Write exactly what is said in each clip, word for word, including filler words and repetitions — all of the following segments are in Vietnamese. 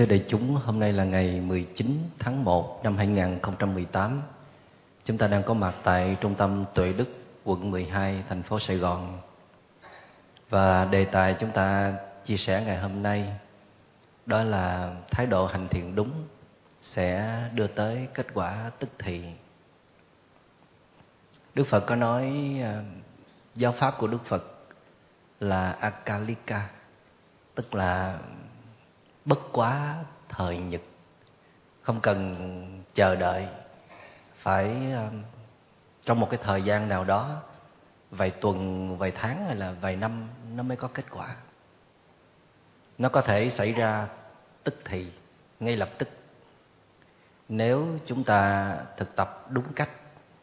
thưa đại chúng, hôm nay là ngày mười chín tháng một năm hai nghìn không trăm mười tám. Chúng ta đang có mặt tại Trung tâm Tuệ Đức, quận mười hai, thành phố Sài Gòn. Và đề tài chúng ta chia sẻ ngày hôm nay đó là thái độ hành thiện đúng sẽ đưa tới kết quả tức thì. Đức Phật có nói giáo pháp của Đức Phật là Akalika, tức là bất quá thời nhật, không cần chờ đợi phải trong một cái thời gian nào đó, vài tuần, vài tháng hay là vài năm nó mới có kết quả. Nó có thể xảy ra tức thì, ngay lập tức, nếu chúng ta thực tập đúng cách.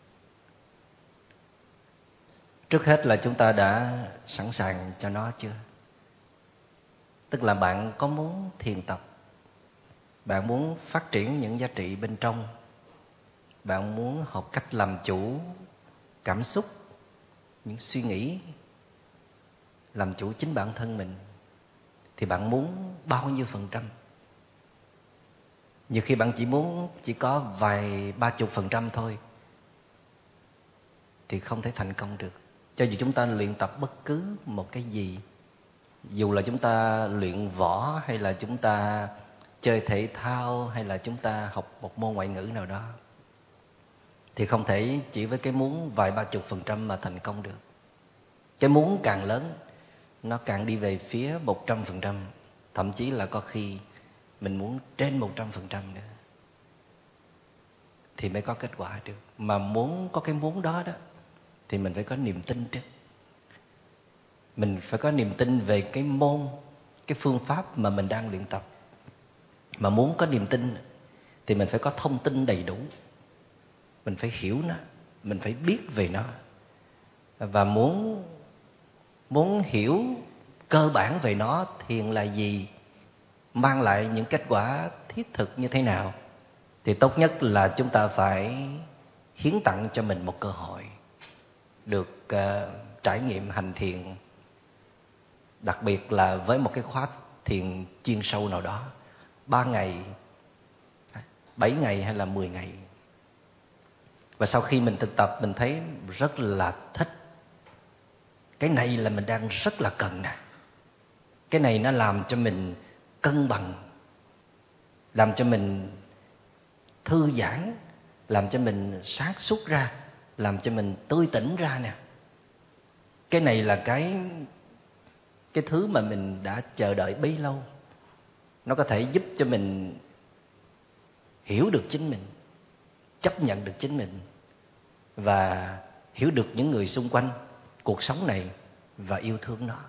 Trước hết là chúng ta đã sẵn sàng cho nó chưa? Tức là bạn có muốn thiền tập, bạn muốn phát triển những giá trị bên trong, bạn muốn học cách làm chủ cảm xúc, những suy nghĩ, làm chủ chính bản thân mình, thì bạn muốn bao nhiêu phần trăm? Nhiều khi bạn chỉ muốn chỉ có vài ba chục phần trăm thôi thì không thể thành công được. Cho dù chúng ta luyện tập bất cứ một cái gì, dù là chúng ta luyện võ hay là chúng ta chơi thể thao hay là chúng ta học một môn ngoại ngữ nào đó, thì không thể chỉ với cái muốn vài ba chục phần trăm mà thành công được. Cái muốn càng lớn, nó càng đi về phía một trăm phần trăm, thậm chí là có khi mình muốn trên một trăm phần trăm nữa thì mới có kết quả được. Mà muốn có cái muốn đó đó thì mình phải có niềm tin trước. Mình phải có niềm tin về cái môn, cái phương pháp mà mình đang luyện tập. Mà muốn có niềm tin thì mình phải có thông tin đầy đủ, mình phải hiểu nó, mình phải biết về nó. Và muốn muốn hiểu cơ bản về nó, thiền là gì, mang lại những kết quả thiết thực như thế nào, thì tốt nhất là chúng ta phải hiến tặng cho mình một cơ hội được uh, trải nghiệm hành thiền, đặc biệt là với một cái khóa thiền chuyên sâu nào đó, ba ngày, bảy ngày hay là mười ngày. Và sau khi mình thực tập, mình thấy rất là thích. Cái này là mình đang rất là cần nè. Cái này nó làm cho mình cân bằng, làm cho mình thư giãn, làm cho mình sáng suốt ra, làm cho mình tươi tỉnh ra nè. Cái này là cái cái thứ mà mình đã chờ đợi bấy lâu. Nó có thể giúp cho mình hiểu được chính mình, chấp nhận được chính mình và hiểu được những người xung quanh, cuộc sống này và yêu thương nó.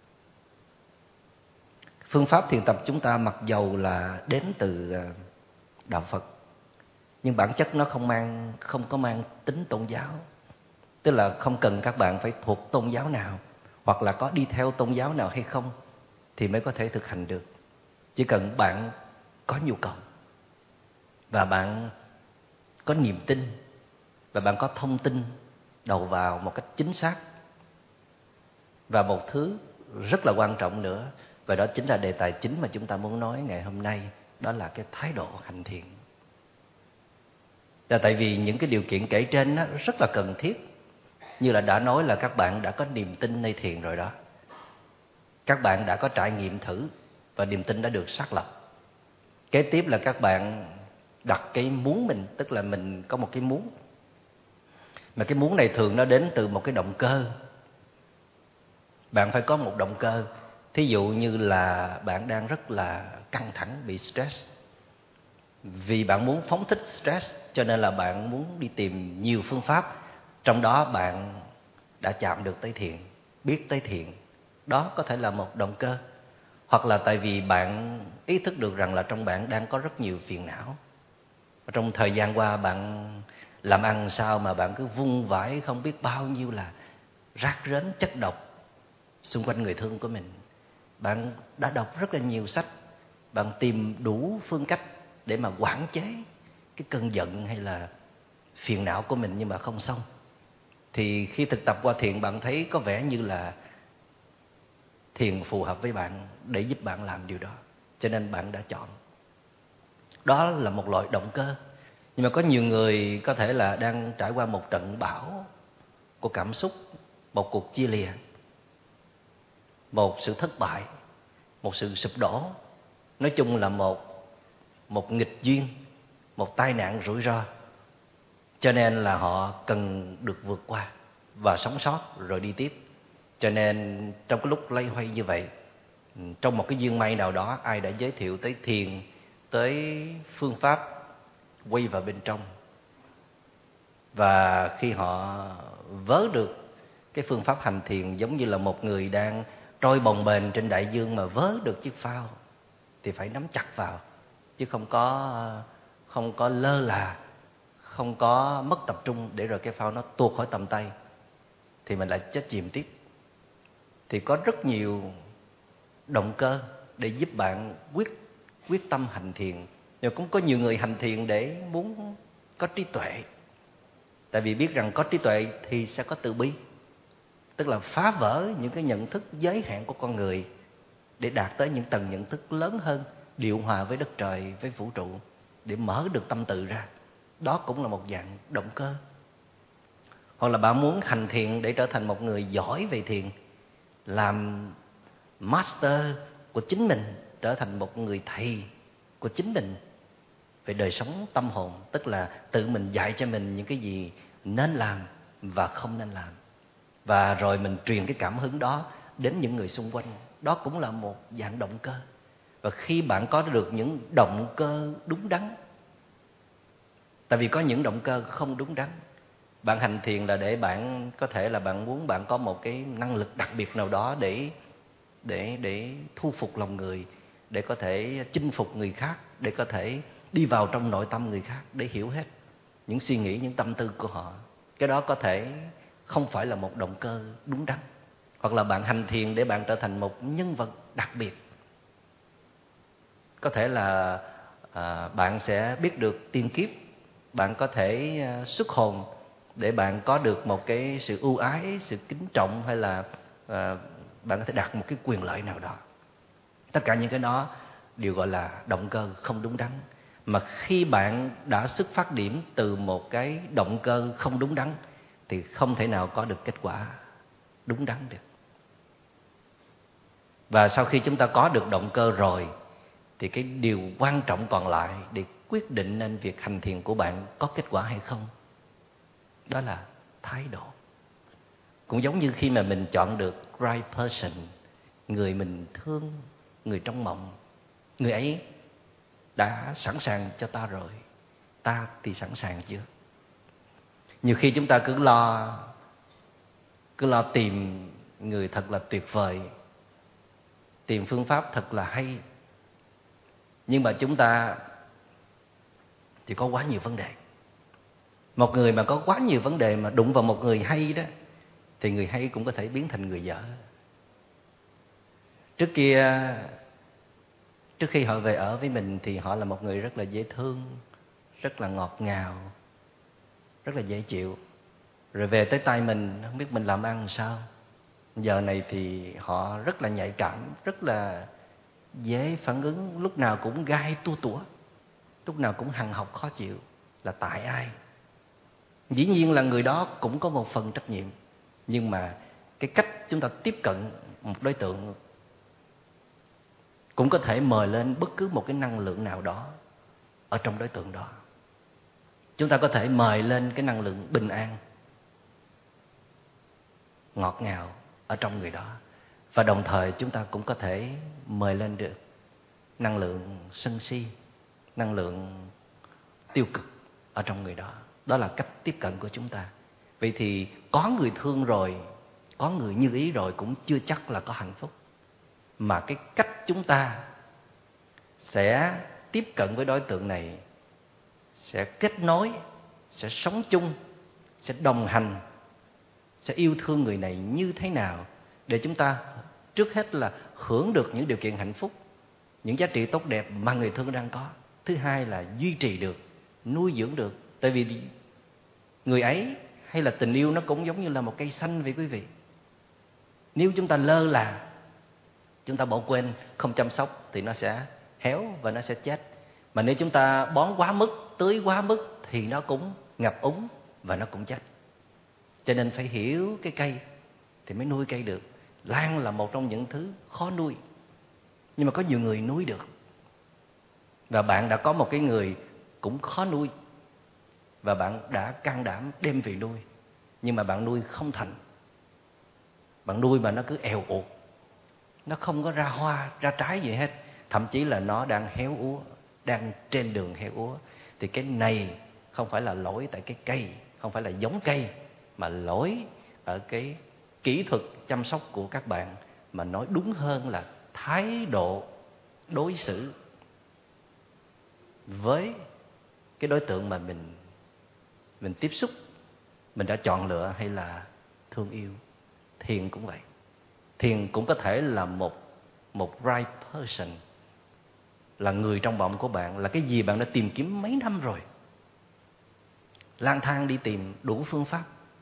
Phương pháp thiền tập chúng ta mặc dầu là đến từ đạo Phật, nhưng bản chất nó không mang không có mang tính tôn giáo. Tức là không cần các bạn phải thuộc tôn giáo nào hoặc là có đi theo tôn giáo nào hay không thì mới có thể thực hành được. Chỉ cần bạn có nhu cầu và bạn có niềm tin và bạn có thông tin đầu vào một cách chính xác. Và một thứ rất là quan trọng nữa, và đó chính là đề tài chính mà chúng ta muốn nói ngày hôm nay, đó là cái thái độ hành thiền. Là tại vì những cái điều kiện kể trên đó rất là cần thiết. Như là đã nói là các bạn đã có niềm tin nơi thiền rồi đó. Các bạn đã có trải nghiệm thử và niềm tin đã được xác lập. Kế tiếp là các bạn đặt cái muốn mình, tức là mình có một cái muốn. Mà cái muốn này thường nó đến từ một cái động cơ. Bạn phải có một động cơ. Thí dụ như là bạn đang rất là căng thẳng, bị stress. Vì bạn muốn phóng thích stress cho nên là bạn muốn đi tìm nhiều phương pháp. Trong đó bạn đã chạm được tới thiền, biết tới thiền. Đó có thể là một động cơ. Hoặc là tại vì bạn ý thức được rằng là trong bạn đang có rất nhiều phiền não. Trong thời gian qua bạn làm ăn sao mà bạn cứ vung vãi không biết bao nhiêu là rác rến, chất độc xung quanh người thương của mình. Bạn đã đọc rất là nhiều sách, bạn tìm đủ phương cách để mà quản chế cái cơn giận hay là phiền não của mình nhưng mà không xong. Thì khi thực tập qua thiền, bạn thấy có vẻ như là thiền phù hợp với bạn để giúp bạn làm điều đó. Cho nên bạn đã chọn. Đó là một loại động cơ. Nhưng mà có nhiều người có thể là đang trải qua một trận bão của cảm xúc, một cuộc chia lìa, một sự thất bại, một sự sụp đổ. Nói chung là một, một nghịch duyên, một tai nạn rủi ro. Cho nên là họ cần được vượt qua và sống sót rồi đi tiếp. Cho nên trong cái lúc loay hoay như vậy, trong một cái duyên may nào đó, ai đã giới thiệu tới thiền, tới phương pháp quay vào bên trong. Và khi họ vớ được cái phương pháp hành thiền, giống như là một người đang trôi bồng bềnh trên đại dương mà vớ được chiếc phao, thì phải nắm chặt vào, chứ không có không có lơ là, không có mất tập trung để rồi cái phao nó tuột khỏi tầm tay, thì mình lại chết chìm tiếp. Thì có rất nhiều động cơ để giúp bạn quyết quyết tâm hành thiền. Nhưng cũng có nhiều người hành thiền để muốn có trí tuệ, tại vì biết rằng có trí tuệ thì sẽ có từ bi, tức là phá vỡ những cái nhận thức giới hạn của con người để đạt tới những tầng nhận thức lớn hơn, điều hòa với đất trời, với vũ trụ, để mở được tâm từ ra. Đó cũng là một dạng động cơ. Hoặc là bạn muốn hành thiền để trở thành một người giỏi về thiền, làm master của chính mình, trở thành một người thầy của chính mình về đời sống tâm hồn, tức là tự mình dạy cho mình những cái gì nên làm và không nên làm, và rồi mình truyền cái cảm hứng đó đến những người xung quanh. Đó cũng là một dạng động cơ. Và khi bạn có được những động cơ đúng đắn, tại vì có những động cơ không đúng đắn. Bạn hành thiền là để bạn có thể là bạn muốn bạn có một cái năng lực đặc biệt nào đó để để để thu phục lòng người, để có thể chinh phục người khác, để có thể đi vào trong nội tâm người khác, để hiểu hết những suy nghĩ, những tâm tư của họ. Cái đó có thể không phải là một động cơ đúng đắn. Hoặc là bạn hành thiền để bạn trở thành một nhân vật đặc biệt. Có thể là à, bạn sẽ biết được tiên kiếp, bạn có thể à, xuất hồn để bạn có được một cái sự ưu ái, sự kính trọng, hay là à, bạn có thể đạt một cái quyền lợi nào đó. Tất cả những cái đó đều gọi là động cơ không đúng đắn. Mà khi bạn đã xuất phát điểm từ một cái động cơ không đúng đắn thì không thể nào có được kết quả đúng đắn được. Và sau khi chúng ta có được động cơ rồi thì cái điều quan trọng còn lại để quyết định nên việc hành thiền của bạn có kết quả hay không, đó là thái độ. Cũng giống như khi mà mình chọn được right person, người mình thương, người trong mộng, người ấy đã sẵn sàng cho ta rồi, ta thì sẵn sàng chưa? Nhiều khi chúng ta cứ lo cứ lo tìm người thật là tuyệt vời, tìm phương pháp thật là hay, nhưng mà chúng ta thì có quá nhiều vấn đề. Một người mà có quá nhiều vấn đề mà đụng vào một người hay đó, thì người hay cũng có thể biến thành người dở. Trước kia, trước khi họ về ở với mình thì họ là một người rất là dễ thương, rất là ngọt ngào, rất là dễ chịu. Rồi về tới tay mình, không biết mình làm ăn làm sao. Giờ này thì họ rất là nhạy cảm, rất là dễ phản ứng, lúc nào cũng gai tua tủa, lúc nào cũng hằn học khó chịu. Là tại ai? Dĩ nhiên là người đó cũng có một phần trách nhiệm, nhưng mà cái cách chúng ta tiếp cận một đối tượng cũng có thể mời lên bất cứ một cái năng lượng nào đó ở trong đối tượng đó. Chúng ta có thể mời lên cái năng lượng bình an, ngọt ngào ở trong người đó. Và đồng thời chúng ta cũng có thể mời lên được năng lượng sân si, năng lượng tiêu cực ở trong người đó. Đó là cách tiếp cận của chúng ta. Vậy thì có người thương rồi, có người như ý rồi cũng chưa chắc là có hạnh phúc. Mà cái cách chúng ta sẽ tiếp cận với đối tượng này, sẽ kết nối, sẽ sống chung, sẽ đồng hành, sẽ yêu thương người này như thế nào để chúng ta trước hết là hưởng được những điều kiện hạnh phúc, những giá trị tốt đẹp mà người thương đang có. Thứ hai là duy trì được, nuôi dưỡng được. Tại vì người ấy hay là tình yêu nó cũng giống như là một cây xanh vậy quý vị. Nếu chúng ta lơ là, chúng ta bỏ quên, không chăm sóc thì nó sẽ héo và nó sẽ chết. Mà nếu chúng ta bón quá mức, tưới quá mức thì nó cũng ngập úng và nó cũng chết. Cho nên phải hiểu cái cây thì mới nuôi cây được. Lan là một trong những thứ khó nuôi, nhưng mà có nhiều người nuôi được. Và bạn đã có một cái người cũng khó nuôi, và bạn đã can đảm đem về nuôi, nhưng mà bạn nuôi không thành. Bạn nuôi mà nó cứ èo uột, nó không có ra hoa, ra trái gì hết. Thậm chí là nó đang héo úa, đang trên đường héo úa. Thì cái này không phải là lỗi tại cái cây, không phải là giống cây, mà lỗi ở cái kỹ thuật chăm sóc của các bạn. Mà nói đúng hơn là thái độ đối xử với cái đối tượng mà mình mình tiếp xúc, mình đã chọn lựa hay là thương yêu. Thiền cũng vậy. Thiền cũng có thể là một một right person, là người trong vọng của bạn, là cái gì bạn đã tìm kiếm mấy năm rồi, lang thang đi tìm đủ phương pháp,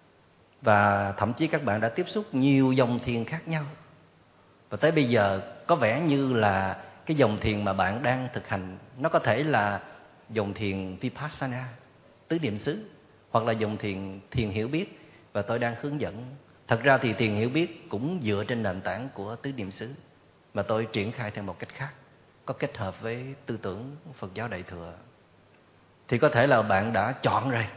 và thậm chí các bạn đã tiếp xúc nhiều dòng thiền khác nhau, và tới bây giờ có vẻ như là cái dòng thiền mà bạn đang thực hành nó có thể là dòng thiền Vipassana, tứ niệm xứ, hoặc là dòng thiền thiền hiểu biết, và tôi đang hướng dẫn. Thật ra thì thiền hiểu biết cũng dựa trên nền tảng của tứ niệm xứ, mà tôi triển khai theo một cách khác, có kết hợp với tư tưởng Phật giáo Đại Thừa. Thì có thể là bạn đã chọn rồi,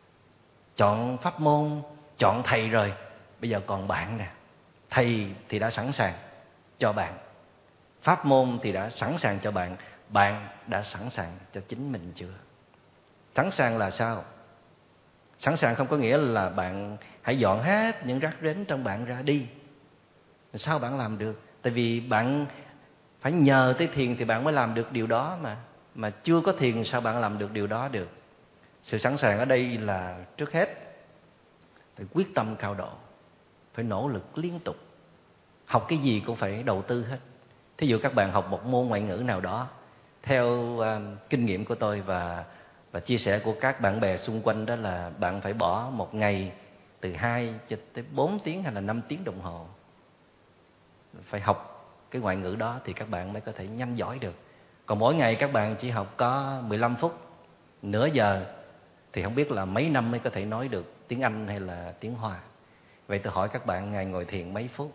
chọn pháp môn, chọn thầy rồi. Bây giờ còn bạn nè. Thầy thì đã sẵn sàng cho bạn, pháp môn thì đã sẵn sàng cho bạn. Bạn đã sẵn sàng cho chính mình chưa? Sẵn sàng là sao? Sẵn sàng không có nghĩa là bạn hãy dọn hết những rác rến trong bạn ra đi. Sao bạn làm được? Tại vì bạn phải nhờ tới thiền thì bạn mới làm được điều đó mà. Mà chưa có thiền sao bạn làm được điều đó được? Sự sẵn sàng ở đây là trước hết phải quyết tâm cao độ, phải nỗ lực liên tục. Học cái gì cũng phải đầu tư hết. Thí dụ các bạn học một môn ngoại ngữ nào đó, theo uh, kinh nghiệm của tôi và và chia sẻ của các bạn bè xung quanh, đó là bạn phải bỏ một ngày từ hai cho tới bốn tiếng hay là năm tiếng đồng hồ. Phải học cái ngoại ngữ đó thì các bạn mới có thể nhanh giỏi được. Còn mỗi ngày các bạn chỉ học có mười lăm phút, nửa giờ, thì không biết là mấy năm mới có thể nói được tiếng Anh hay là tiếng Hoa. Vậy tôi hỏi các bạn, ngày ngồi thiền mấy phút?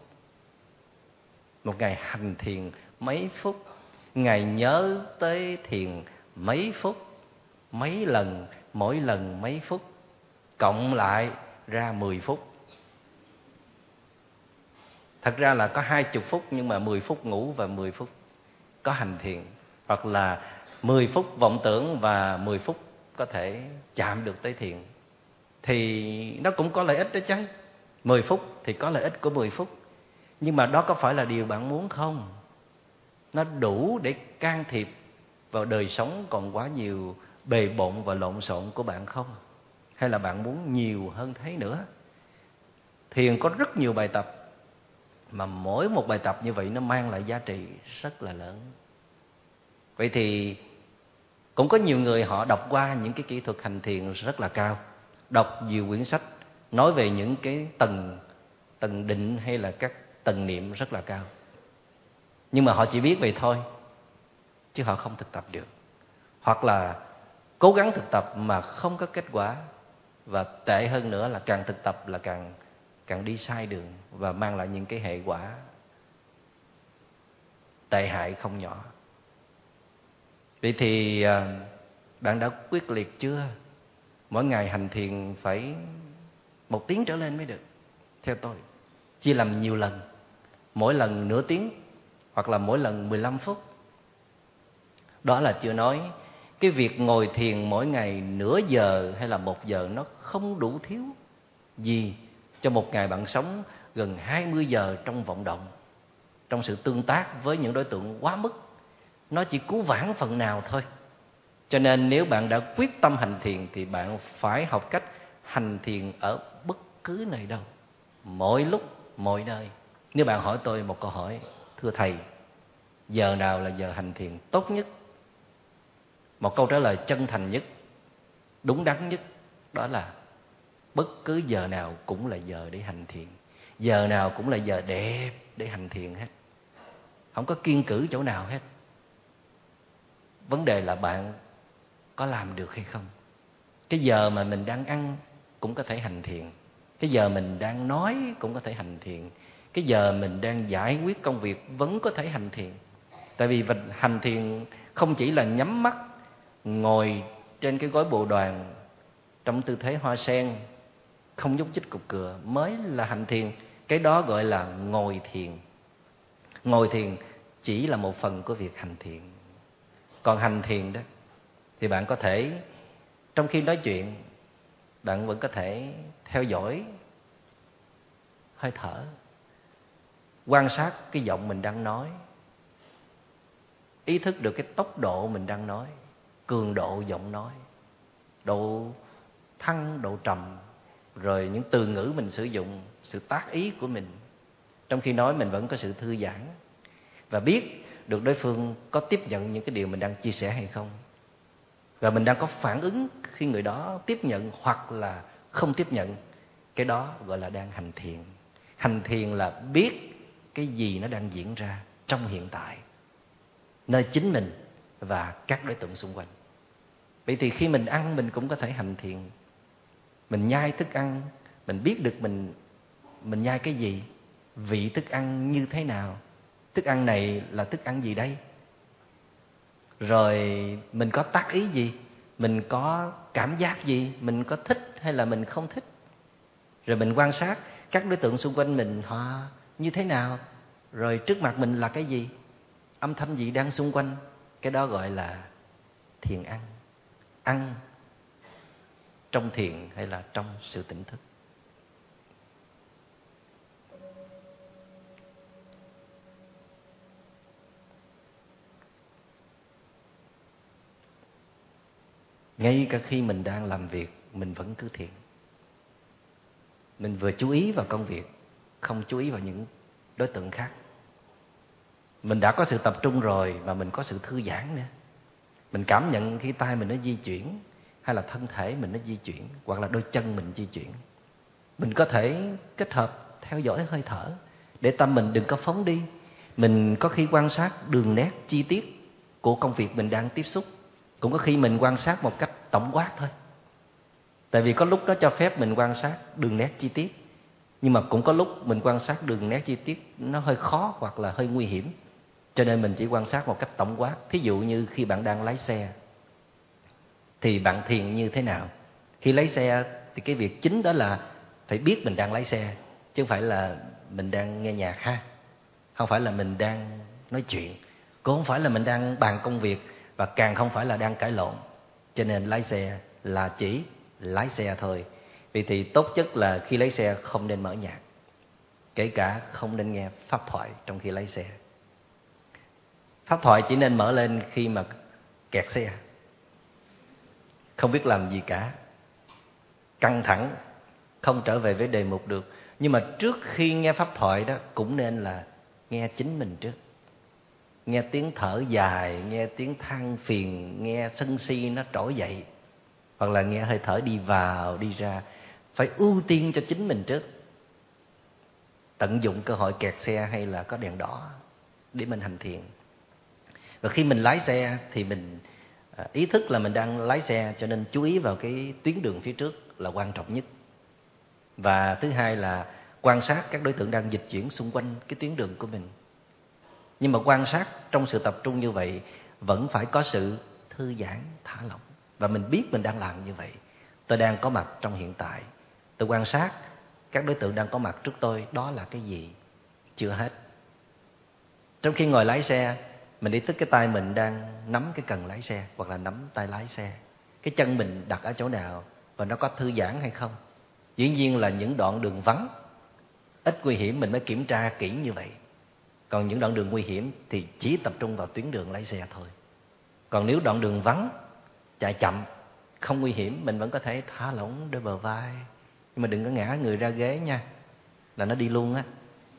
Một ngày hành thiền mấy phút? Ngày nhớ tới thiền mấy phút? Mấy lần, mỗi lần mấy phút? Cộng lại ra mười phút. Thật ra là có hai mươi phút, nhưng mà mười phút ngủ và mười phút có hành thiền. Hoặc là mười phút vọng tưởng và mười phút có thể chạm được tới thiền. Thì nó cũng có lợi ích đó chứ. Mười phút thì có lợi ích của mười phút. Nhưng mà đó có phải là điều bạn muốn không? Nó đủ để can thiệp vào đời sống còn quá nhiều bề bộn và lộn xộn của bạn không? Hay là bạn muốn nhiều hơn thế nữa? Thiền có rất nhiều bài tập, mà mỗi một bài tập như vậy nó mang lại giá trị rất là lớn. Vậy thì cũng có nhiều người họ đọc qua những cái kỹ thuật hành thiền rất là cao, đọc nhiều quyển sách nói về những cái tầng tầng định hay là các tầng niệm rất là cao, nhưng mà họ chỉ biết vậy thôi, chứ họ không thực tập được. Hoặc là cố gắng thực tập mà không có kết quả, và tệ hơn nữa là càng thực tập là càng càng đi sai đường và mang lại những cái hệ quả tệ hại không nhỏ. Vậy thì à, bạn đã quyết liệt chưa? Mỗi ngày hành thiền phải một tiếng trở lên mới được. Theo tôi, chia làm nhiều lần, mỗi lần nửa tiếng, hoặc là mỗi lần mười lăm phút. Đó là chưa nói cái việc ngồi thiền mỗi ngày nửa giờ hay là một giờ nó không đủ thiếu gì cho một ngày bạn sống gần hai mươi giờ trong vọng động, trong sự tương tác với những đối tượng quá mức. Nó chỉ cứu vãn phần nào thôi. Cho nên nếu bạn đã quyết tâm hành thiền thì bạn phải học cách hành thiền ở bất cứ nơi đâu, mọi lúc, mọi nơi. Nếu bạn hỏi tôi một câu hỏi: thưa thầy, giờ nào là giờ hành thiền tốt nhất? Một câu trả lời chân thành nhất, đúng đắn nhất, đó là bất cứ giờ nào cũng là giờ để hành thiền. Giờ nào cũng là giờ đẹp để hành thiền hết. Không có kiêng cữ chỗ nào hết. Vấn đề là bạn có làm được hay không. Cái giờ mà mình đang ăn cũng có thể hành thiền. Cái giờ mình đang nói cũng có thể hành thiền. Cái giờ mình đang giải quyết công việc vẫn có thể hành thiền. Tại vì hành thiền không chỉ là nhắm mắt, ngồi trên cái gối bồ đoàn trong tư thế hoa sen, không nhúc nhích cục cựa mới là hành thiền. Cái đó gọi là ngồi thiền. Ngồi thiền chỉ là một phần của việc hành thiền. Còn hành thiền đó thì bạn có thể trong khi nói chuyện, bạn vẫn có thể theo dõi hơi thở, quan sát cái giọng mình đang nói, ý thức được cái tốc độ mình đang nói, cường độ giọng nói, độ thăng, độ trầm, rồi những từ ngữ mình sử dụng, sự tác ý của mình. Trong khi nói mình vẫn có sự thư giãn và biết được đối phương có tiếp nhận những cái điều mình đang chia sẻ hay không. Và mình đang có phản ứng khi người đó tiếp nhận hoặc là không tiếp nhận. Cái đó gọi là đang hành thiền. Hành thiền là biết cái gì nó đang diễn ra trong hiện tại, nơi chính mình và các đối tượng xung quanh. Vậy thì khi mình ăn mình cũng có thể hành thiền. Mình nhai thức ăn, mình biết được mình mình nhai cái gì, vị thức ăn như thế nào, thức ăn này là thức ăn gì đây, rồi mình có tác ý gì, mình có cảm giác gì, mình có thích hay là mình không thích. Rồi mình quan sát các đối tượng xung quanh mình họ như thế nào, rồi trước mặt mình là cái gì, âm thanh gì đang xung quanh. Cái đó gọi là thiền ăn. Ăn trong thiền hay là trong sự tỉnh thức. Ngay cả khi mình đang làm việc, mình vẫn cứ thiền. Mình vừa chú ý vào công việc, không chú ý vào những đối tượng khác. Mình đã có sự tập trung rồi mà mình có sự thư giãn nữa. Mình cảm nhận khi tay mình nó di chuyển, hay là thân thể mình nó di chuyển, hoặc là đôi chân mình di chuyển. Mình có thể kết hợp theo dõi hơi thở để tâm mình đừng có phóng đi. Mình có khi quan sát đường nét chi tiết của công việc mình đang tiếp xúc, cũng có khi mình quan sát một cách tổng quát thôi. Tại vì có lúc đó cho phép mình quan sát đường nét chi tiết, nhưng mà cũng có lúc mình quan sát đường nét chi tiết nó hơi khó hoặc là hơi nguy hiểm, cho nên mình chỉ quan sát một cách tổng quát. Thí dụ như khi bạn đang lái xe thì bạn thiền như thế nào? Khi lái xe thì cái việc chính đó là phải biết mình đang lái xe, chứ không phải là mình đang nghe nhạc ha, không phải là mình đang nói chuyện, cũng không phải là mình đang bàn công việc, và càng không phải là đang cãi lộn. Cho nên lái xe là chỉ lái xe thôi. Vì thì tốt nhất là khi lái xe không nên mở nhạc, kể cả không nên nghe pháp thoại trong khi lái xe. Pháp thoại chỉ nên mở lên khi mà kẹt xe, không biết làm gì cả, căng thẳng, không trở về với đề mục được. Nhưng mà trước khi nghe pháp thoại đó cũng nên là nghe chính mình trước. Nghe tiếng thở dài, nghe tiếng than phiền, nghe sân si nó trỗi dậy, hoặc là nghe hơi thở đi vào, đi ra. Phải ưu tiên cho chính mình trước. Tận dụng cơ hội kẹt xe hay là có đèn đỏ để mình hành thiền. Và khi mình lái xe thì mình ý thức là mình đang lái xe, cho nên chú ý vào cái tuyến đường phía trước là quan trọng nhất. Và thứ hai là quan sát các đối tượng đang dịch chuyển xung quanh cái tuyến đường của mình. Nhưng mà quan sát trong sự tập trung như vậy vẫn phải có sự thư giãn, thả lỏng. Và mình biết mình đang làm như vậy. Tôi đang có mặt trong hiện tại. Tôi quan sát các đối tượng đang có mặt trước tôi, đó là cái gì? Chưa hết. Trong khi ngồi lái xe, mình ý thức cái tay mình đang nắm cái cần lái xe, hoặc là nắm tay lái xe. Cái chân mình đặt ở chỗ nào và nó có thư giãn hay không? Dĩ nhiên là những đoạn đường vắng, ít nguy hiểm mình mới kiểm tra kỹ như vậy. Còn những đoạn đường nguy hiểm thì chỉ tập trung vào tuyến đường lái xe thôi. Còn nếu đoạn đường vắng, chạy chậm, không nguy hiểm, mình vẫn có thể thả lỏng đôi bờ vai. Nhưng mà đừng có ngã người ra ghế nha, là nó đi luôn á.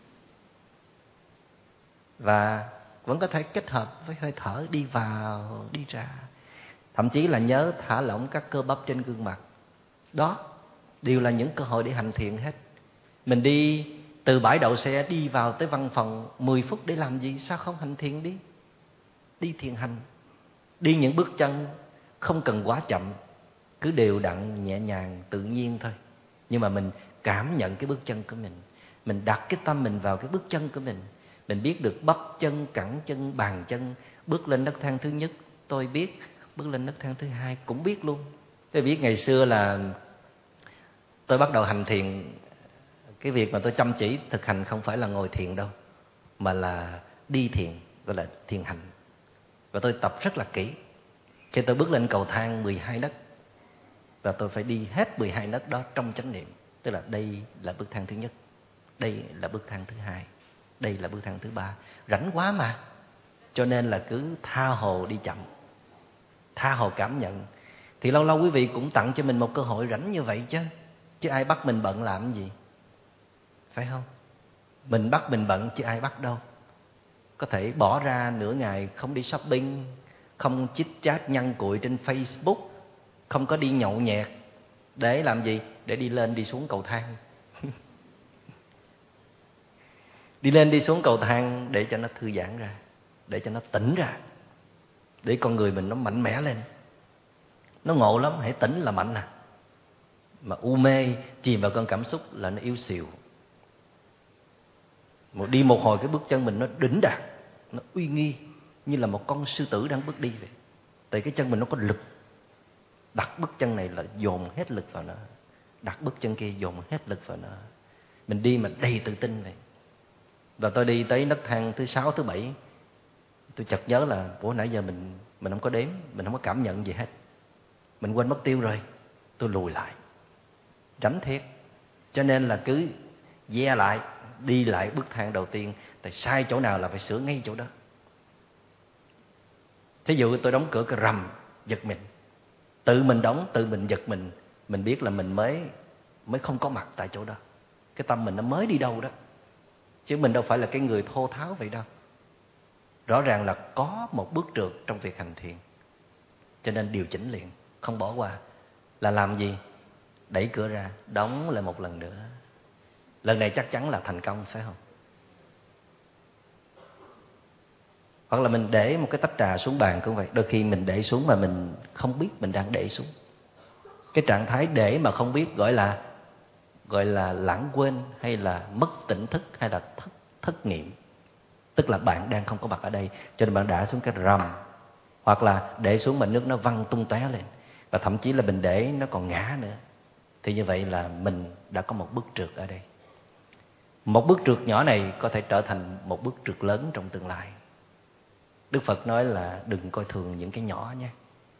Và vẫn có thể kết hợp với hơi thở đi vào, đi ra. Thậm chí là nhớ thả lỏng các cơ bắp trên gương mặt. Đó đều là những cơ hội để hành thiền hết. Mình đi từ bãi đậu xe đi vào tới văn phòng mười phút để làm gì? Sao không hành thiền đi? Đi thiền hành. Đi những bước chân không cần quá chậm, cứ đều đặn, nhẹ nhàng, tự nhiên thôi. Nhưng mà mình cảm nhận cái bước chân của mình. Mình đặt cái tâm mình vào cái bước chân của mình. Mình biết được bắp chân, cẳng chân, bàn chân. Bước lên nấc thang thứ nhất tôi biết, bước lên nấc thang thứ hai cũng biết luôn. Tôi biết ngày xưa là tôi bắt đầu hành thiền. Cái việc mà tôi chăm chỉ thực hành không phải là ngồi thiền đâu, mà là đi thiền, gọi là thiền hành. Và tôi tập rất là kỹ. Khi tôi bước lên cầu thang mười hai nấc, và tôi phải đi hết mười hai nấc đó trong chánh niệm. Tức là đây là bước thang thứ nhất, đây là bước thang thứ hai, đây là bước thang thứ ba. Rảnh quá mà, cho nên là cứ tha hồ đi chậm, tha hồ cảm nhận. Thì lâu lâu quý vị cũng tặng cho mình một cơ hội rảnh như vậy chứ. Chứ ai bắt mình bận làm gì, phải không? Mình bắt mình bận chứ ai bắt đâu. Có thể bỏ ra nửa ngày không đi shopping, không chit chat nhăn cuội trên Facebook, không có đi nhậu nhẹt. Để làm gì? Để đi lên đi xuống cầu thang. Đi lên đi xuống cầu thang để cho nó thư giãn ra, để cho nó tỉnh ra, để con người mình nó mạnh mẽ lên. Nó ngộ lắm, hãy tỉnh là mạnh à. Mà u mê, chìm vào cơn cảm xúc là nó yếu xìu. Một đi một hồi cái bước chân mình nó đỉnh đạt, nó uy nghi, như là một con sư tử đang bước đi vậy. Tại cái chân mình nó có lực. Đặt bước chân này là dồn hết lực vào nó, đặt bước chân kia dồn hết lực vào nó. Mình đi mà đầy tự tin vậy. Và tôi đi tới nấc thang thứ sáu, thứ bảy, tôi chợt nhớ là bữa nãy giờ mình mình không có đếm, mình không có cảm nhận gì hết. Mình quên mất tiêu rồi. Tôi lùi lại, rảnh thiệt. Cho nên là cứ ve lại, đi lại bước thang đầu tiên. Tại sai chỗ nào là phải sửa ngay chỗ đó. Thí dụ tôi đóng cửa cái rầm, giật mình. Tự mình đóng, tự mình giật mình. Mình biết là mình mới mới không có mặt tại chỗ đó. Cái tâm mình nó mới đi đâu đó. Chứ mình đâu phải là cái người thô tháo vậy đâu. Rõ ràng là có một bước trượt trong việc hành thiền. Cho nên điều chỉnh liền, không bỏ qua. Là làm gì? Đẩy cửa ra, đóng lại một lần nữa. Lần này chắc chắn là thành công, phải không? Hoặc là mình để một cái tách trà xuống bàn cũng vậy. Đôi khi mình để xuống mà mình không biết mình đang để xuống. Cái trạng thái để mà không biết gọi là gọi là lãng quên, hay là mất tỉnh thức, hay là thất, thất niệm. Tức là bạn đang không có mặt ở đây, cho nên bạn đã xuống cái rầm. Hoặc là để xuống mà nước nó văng tung tóe lên. Và thậm chí là mình để nó còn ngã nữa. Thì như vậy là mình đã có một bước trượt ở đây. Một bước trượt nhỏ này có thể trở thành một bước trượt lớn trong tương lai. Đức Phật nói là đừng coi thường những cái nhỏ nhé.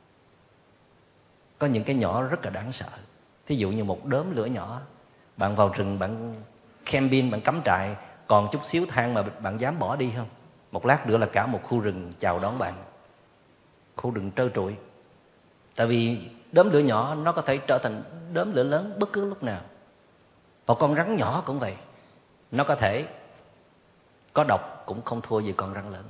Có những cái nhỏ rất là đáng sợ. Thí dụ như một đốm lửa nhỏ. Bạn vào rừng, bạn camping, bạn cắm trại, còn chút xíu than mà bạn dám bỏ đi không? Một lát nữa là cả một khu rừng chào đón bạn. Khu rừng trơ trụi. Tại vì đốm lửa nhỏ nó có thể trở thành đốm lửa lớn bất cứ lúc nào. Một con rắn nhỏ cũng vậy. Nó có thể có độc cũng không thua gì con rắn lớn.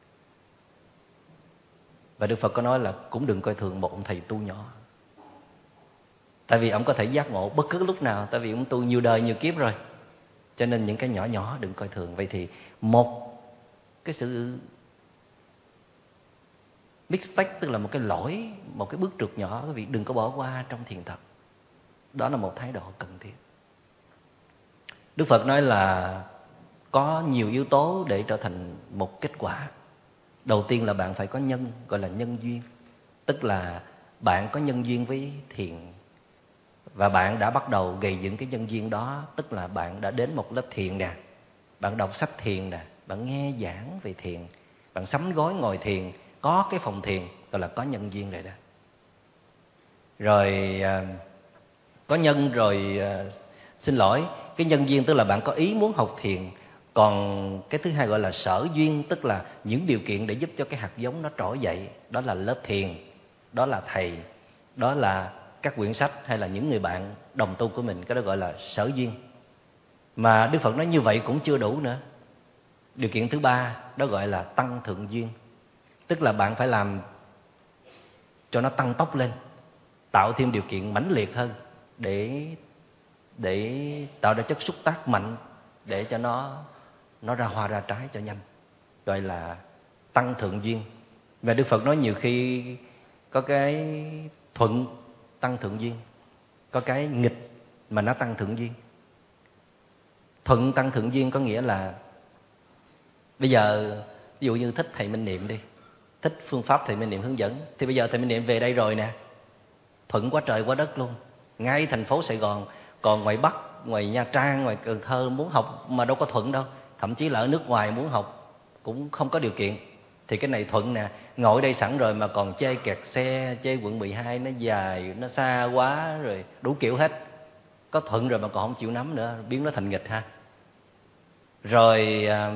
Và Đức Phật có nói là cũng đừng coi thường một ông thầy tu nhỏ. Tại vì ông có thể giác ngộ bất cứ lúc nào. Tại vì ông tu nhiều đời nhiều kiếp rồi. Cho nên những cái nhỏ nhỏ đừng coi thường. Vậy thì một cái sự mistake, tức là một cái lỗi, một cái bước trượt nhỏ, quý vị đừng có bỏ qua trong thiền tập. Đó là một thái độ cần thiết. Đức Phật nói là có nhiều yếu tố để trở thành một kết quả. Đầu tiên là bạn phải có nhân, gọi là nhân duyên. Tức là bạn có nhân duyên với thiền và bạn đã bắt đầu gây dựng cái nhân duyên đó. Tức là bạn đã đến một lớp thiền nè, bạn đọc sách thiền nè, bạn nghe giảng về thiền, bạn sắm gói ngồi thiền, có cái phòng thiền, gọi là có nhân duyên rồi đó. Rồi có nhân rồi, xin lỗi, cái nhân duyên tức là bạn có ý muốn học thiền. Còn cái thứ hai gọi là sở duyên, tức là những điều kiện để giúp cho cái hạt giống nó trỗi dậy. Đó là lớp thiền, đó là thầy, đó là các quyển sách, hay là những người bạn đồng tu của mình. Cái đó gọi là sở duyên. Mà Đức Phật nói như vậy cũng chưa đủ nữa. Điều kiện thứ ba đó gọi là tăng thượng duyên. Tức là bạn phải làm cho nó tăng tốc lên, tạo thêm điều kiện mãnh liệt hơn để để tạo ra chất xúc tác mạnh để cho nó nó ra hoa ra trái cho nhanh, gọi là tăng thượng duyên. Và Đức Phật nói nhiều khi có cái thuận tăng thượng duyên, có cái nghịch mà nó tăng thượng duyên. Thuận tăng thượng duyên có nghĩa là bây giờ ví dụ như thích thầy Minh Niệm đi, thích phương pháp thầy Minh Niệm hướng dẫn, thì bây giờ thầy Minh Niệm về đây rồi nè, thuận quá trời quá đất luôn, ngay thành phố Sài Gòn. Còn ngoài Bắc, ngoài Nha Trang, ngoài Cần Thơ muốn học mà đâu có thuận đâu. Thậm chí là ở nước ngoài muốn học cũng không có điều kiện. Thì cái này thuận nè, ngồi đây sẵn rồi mà còn chê kẹt xe, chê quận mười hai nó dài, nó xa quá, rồi đủ kiểu hết. Có thuận rồi mà còn không chịu nắm nữa, biến nó thành nghịch ha. Rồi à,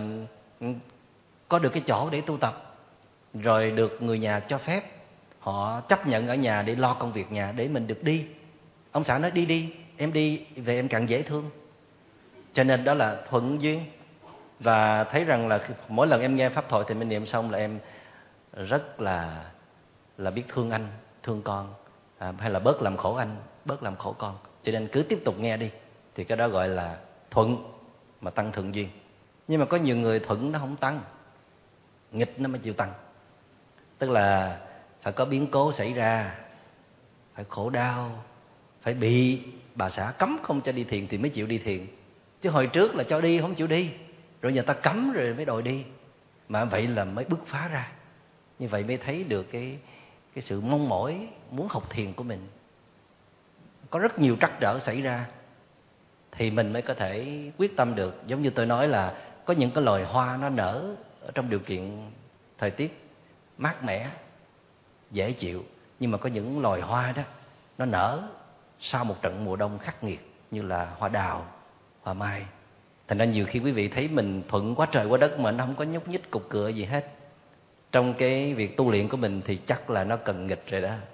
có được cái chỗ để tu tập, rồi được người nhà cho phép, họ chấp nhận ở nhà để lo công việc nhà để mình được đi. Ông xã nói đi đi, em đi về em càng dễ thương. Cho nên đó là thuận duyên. Và thấy rằng là mỗi lần em nghe pháp thoại thì Minh Niệm xong là em rất là là biết thương anh, thương con, à, hay là bớt làm khổ anh, bớt làm khổ con. Cho nên cứ tiếp tục nghe đi. Thì cái đó gọi là thuận mà tăng thượng duyên. Nhưng mà có nhiều người thuận nó không tăng, nghịch nó mới chịu tăng. Tức là phải có biến cố xảy ra, phải khổ đau, phải bị bà xã cấm không cho đi thiền thì mới chịu đi thiền. Chứ hồi trước là cho đi không chịu đi, rồi giờ ta cấm rồi mới đòi đi. Mà vậy là mới bứt phá ra. Như vậy mới thấy được cái, cái sự mong mỏi muốn học thiền của mình. Có rất nhiều trắc trở xảy ra thì mình mới có thể quyết tâm được. Giống như tôi nói là có những cái loài hoa nó nở ở trong điều kiện thời tiết mát mẻ, dễ chịu. Nhưng mà có những loài hoa đó nó nở sau một trận mùa đông khắc nghiệt, như là hoa đào, hoa mai. Thành ra nhiều khi quý vị thấy mình thuận quá trời quá đất mà nó không có nhúc nhích cục cựa gì hết. Trong cái việc tu luyện của mình thì chắc là nó cần nghịch rồi đó.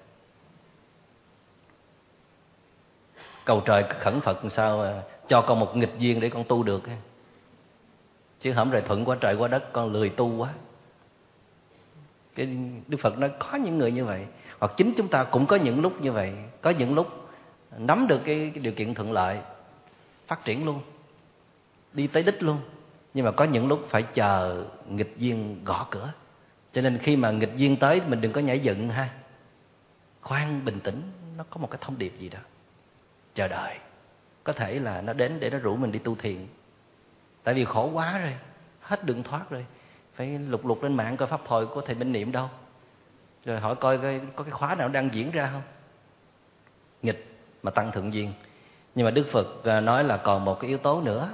Cầu trời khẩn Phật sao mà cho con một nghịch duyên để con tu được. Chứ hổng rồi thuận quá trời quá đất con lười tu quá. Cái Đức Phật nói có những người như vậy. Hoặc chính chúng ta cũng có những lúc như vậy. Có những lúc nắm được cái, cái điều kiện thuận lợi, phát triển luôn, đi tới đích luôn. Nhưng mà có những lúc phải chờ nghịch duyên gõ cửa. Cho nên khi mà nghịch duyên tới mình đừng có nhảy dựng ha. Khoan bình tĩnh, nó có một cái thông điệp gì đó. Chờ đợi. Có thể là nó đến để nó rủ mình đi tu thiền. Tại vì khổ quá rồi, hết đường thoát rồi. Phải lục lục lên mạng coi pháp thoại của thầy Minh Niệm đâu, rồi hỏi coi, coi có cái khóa nào đang diễn ra không. Nghịch mà tăng thượng duyên. Nhưng mà Đức Phật nói là còn một cái yếu tố nữa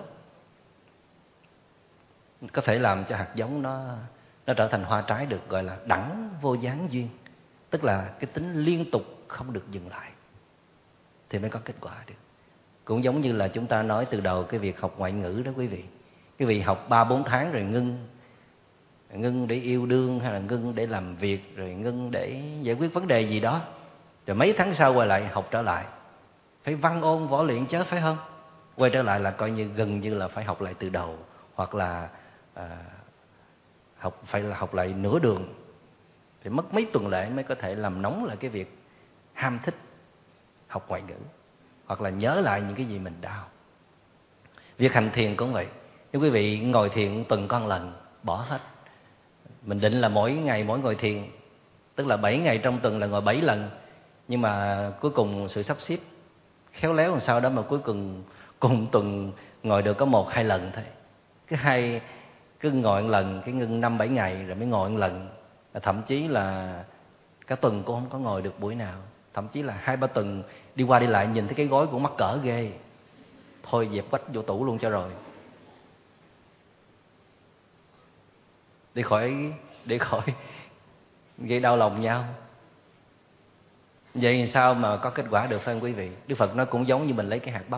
có thể làm cho hạt giống nó nó trở thành hoa trái được, gọi là đẳng vô gián duyên. Tức là cái tính liên tục không được dừng lại thì mới có kết quả được. Cũng giống như là chúng ta nói từ đầu cái việc học ngoại ngữ đó quý vị. Quý vị học ba bốn tháng rồi ngưng, ngưng để yêu đương hay là ngưng để làm việc, rồi ngưng để giải quyết vấn đề gì đó, rồi mấy tháng sau quay lại học trở lại. Phải văn ôn võ luyện chứ, phải không? Quay trở lại là coi như gần như là phải học lại từ đầu, hoặc là à, học phải là học lại nửa đường. Phải mất mấy tuần lễ mới có thể làm nóng lại cái việc ham thích học ngoại ngữ, hoặc là nhớ lại những cái gì mình đã học. Việc hành thiền cũng vậy. Nếu quý vị ngồi thiền tuần con lần, bỏ hết. Mình định là mỗi ngày mỗi ngồi thiền, tức là bảy ngày trong tuần là ngồi bảy lần. Nhưng mà cuối cùng sự sắp xếp khéo léo làm sao đó mà cuối cùng cùng tuần ngồi được có một hai lần thôi. Cứ hai cứ ngồi một lần, cái ngưng năm bảy ngày rồi mới ngồi một lần. Thậm chí là cả tuần cũng không có ngồi được buổi nào. Thậm chí là hai ba tuần đi qua đi lại nhìn thấy cái gối cũng mắc cỡ ghê. Thôi dẹp quách vô tủ luôn cho rồi. Để khỏi để khỏi gây đau lòng nhau. Vậy thì sao mà có kết quả được, phải không quý vị? Đức Phật nói cũng giống như mình lấy cái hạt bắp,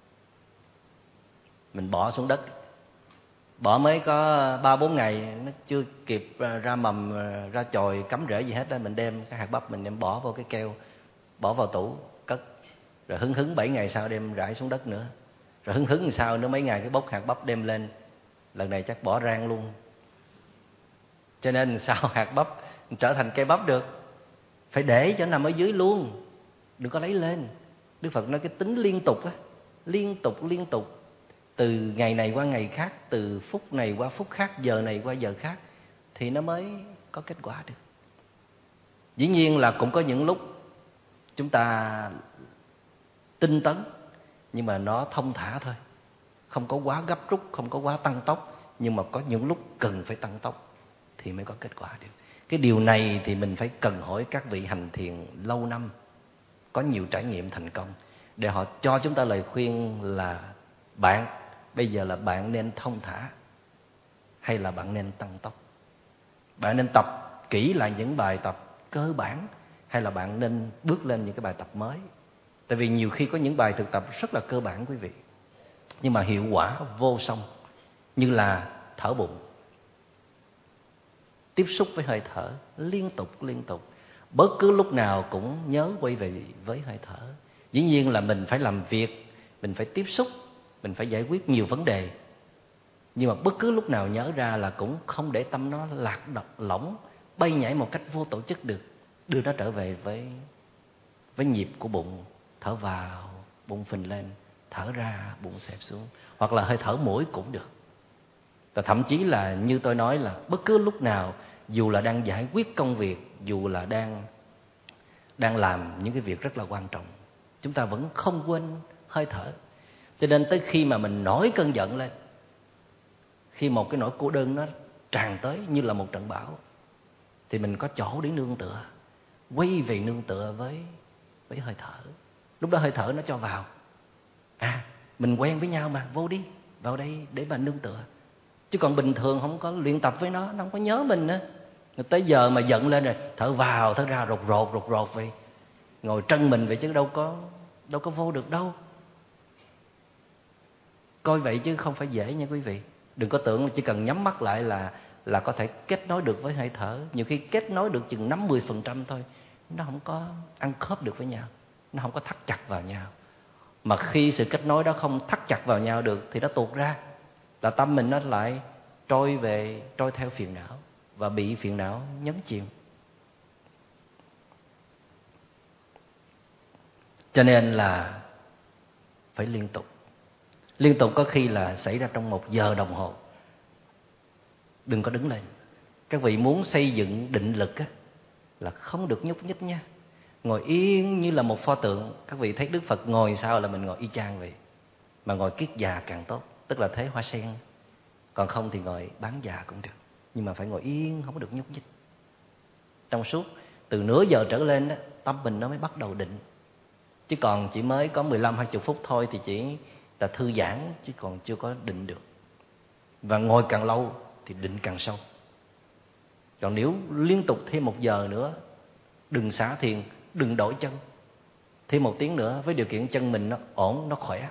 mình bỏ xuống đất, bỏ mới có ba bốn ngày, nó chưa kịp ra mầm, ra chồi, cắm rễ gì hết đó, mình đem cái hạt bắp mình đem bỏ vào cái keo, bỏ vào tủ cất. Rồi hứng hứng bảy ngày sau đem rải xuống đất nữa. Rồi hứng hứng sao nữa mấy ngày cái bốc hạt bắp đem lên, lần này chắc bỏ rang luôn. Cho nên sao hạt bắp trở thành cây bắp được? Phải để cho nằm ở dưới luôn, đừng có lấy lên. Đức Phật nói cái tính liên tục á, liên tục liên tục, từ ngày này qua ngày khác, từ phút này qua phút khác, giờ này qua giờ khác, thì nó mới có kết quả được. Dĩ nhiên là cũng có những lúc chúng ta tinh tấn, nhưng mà nó thông thả thôi, không có quá gấp rút, không có quá tăng tốc. Nhưng mà có những lúc cần phải tăng tốc thì mới có kết quả được. Cái điều này thì mình phải cần hỏi các vị hành thiền lâu năm, có nhiều trải nghiệm thành công, để họ cho chúng ta lời khuyên là bạn, bây giờ là bạn nên thông thả hay là bạn nên tăng tốc? Bạn nên tập kỹ lại những bài tập cơ bản hay là bạn nên bước lên những cái bài tập mới? Tại vì nhiều khi có những bài thực tập rất là cơ bản quý vị, nhưng mà hiệu quả vô song, như là thở bụng, tiếp xúc với hơi thở liên tục liên tục, bất cứ lúc nào cũng nhớ quay về với hơi thở. Dĩ nhiên là mình phải làm việc, mình phải tiếp xúc, mình phải giải quyết nhiều vấn đề, nhưng mà bất cứ lúc nào nhớ ra là cũng không để tâm nó lạc độc lỏng, bay nhảy một cách vô tổ chức được. Đưa nó trở về với với nhịp của bụng. Thở vào, bụng phình lên, thở ra, bụng xẹp xuống. Hoặc là hơi thở mũi cũng được. Và thậm chí là như tôi nói là bất cứ lúc nào, dù là đang giải quyết công việc, dù là đang đang làm những cái việc rất là quan trọng, chúng ta vẫn không quên hơi thở. Cho nên tới khi mà mình nổi cơn giận lên, khi một cái nỗi cô đơn nó tràn tới như là một trận bão, thì mình có chỗ để nương tựa, quay về nương tựa với với hơi thở. Lúc đó hơi thở nó cho vào. À, mình quen với nhau mà, vô đi, vào đây để mà nương tựa. Chứ còn bình thường không có luyện tập với nó, nó không có nhớ mình nữa. Rồi tới giờ mà giận lên rồi, thở vào, thở ra, rột rột, rột rột vậy. Ngồi trân mình vậy chứ đâu có đâu có vô được đâu. Coi vậy chứ không phải dễ nha quý vị. Đừng có tưởng là chỉ cần nhắm mắt lại là là có thể kết nối được với hơi thở. Nhiều khi kết nối được chừng năm mươi phần trăm thôi, nó không có ăn khớp được với nhau, nó không có thắt chặt vào nhau. Mà khi sự kết nối đó không thắt chặt vào nhau được thì nó tuột ra, là tâm mình nó lại trôi về, trôi theo phiền não và bị phiền não nhấn chìm. Cho nên là phải liên tục. Liên tục có khi là xảy ra trong một giờ đồng hồ. Đừng có đứng lên. Các vị muốn xây dựng định lực á, là không được nhúc nhích nha. Ngồi yên như là một pho tượng. Các vị thấy Đức Phật ngồi sao là mình ngồi y chang vậy. Mà ngồi kiết già càng tốt, tức là thế hoa sen. Còn không thì ngồi bán già cũng được. Nhưng mà phải ngồi yên, không có được nhúc nhích. Trong suốt từ nửa giờ trở lên đó, tâm mình nó mới bắt đầu định. Chứ còn chỉ mới có mười lăm hai mươi phút thôi thì chỉ là thư giãn, chứ còn chưa có định được. Và ngồi càng lâu thì định càng sâu. Còn nếu liên tục thêm một giờ nữa, đừng xả thiền, đừng đổi chân, thêm một tiếng nữa với điều kiện chân mình nó ổn, nó khỏe,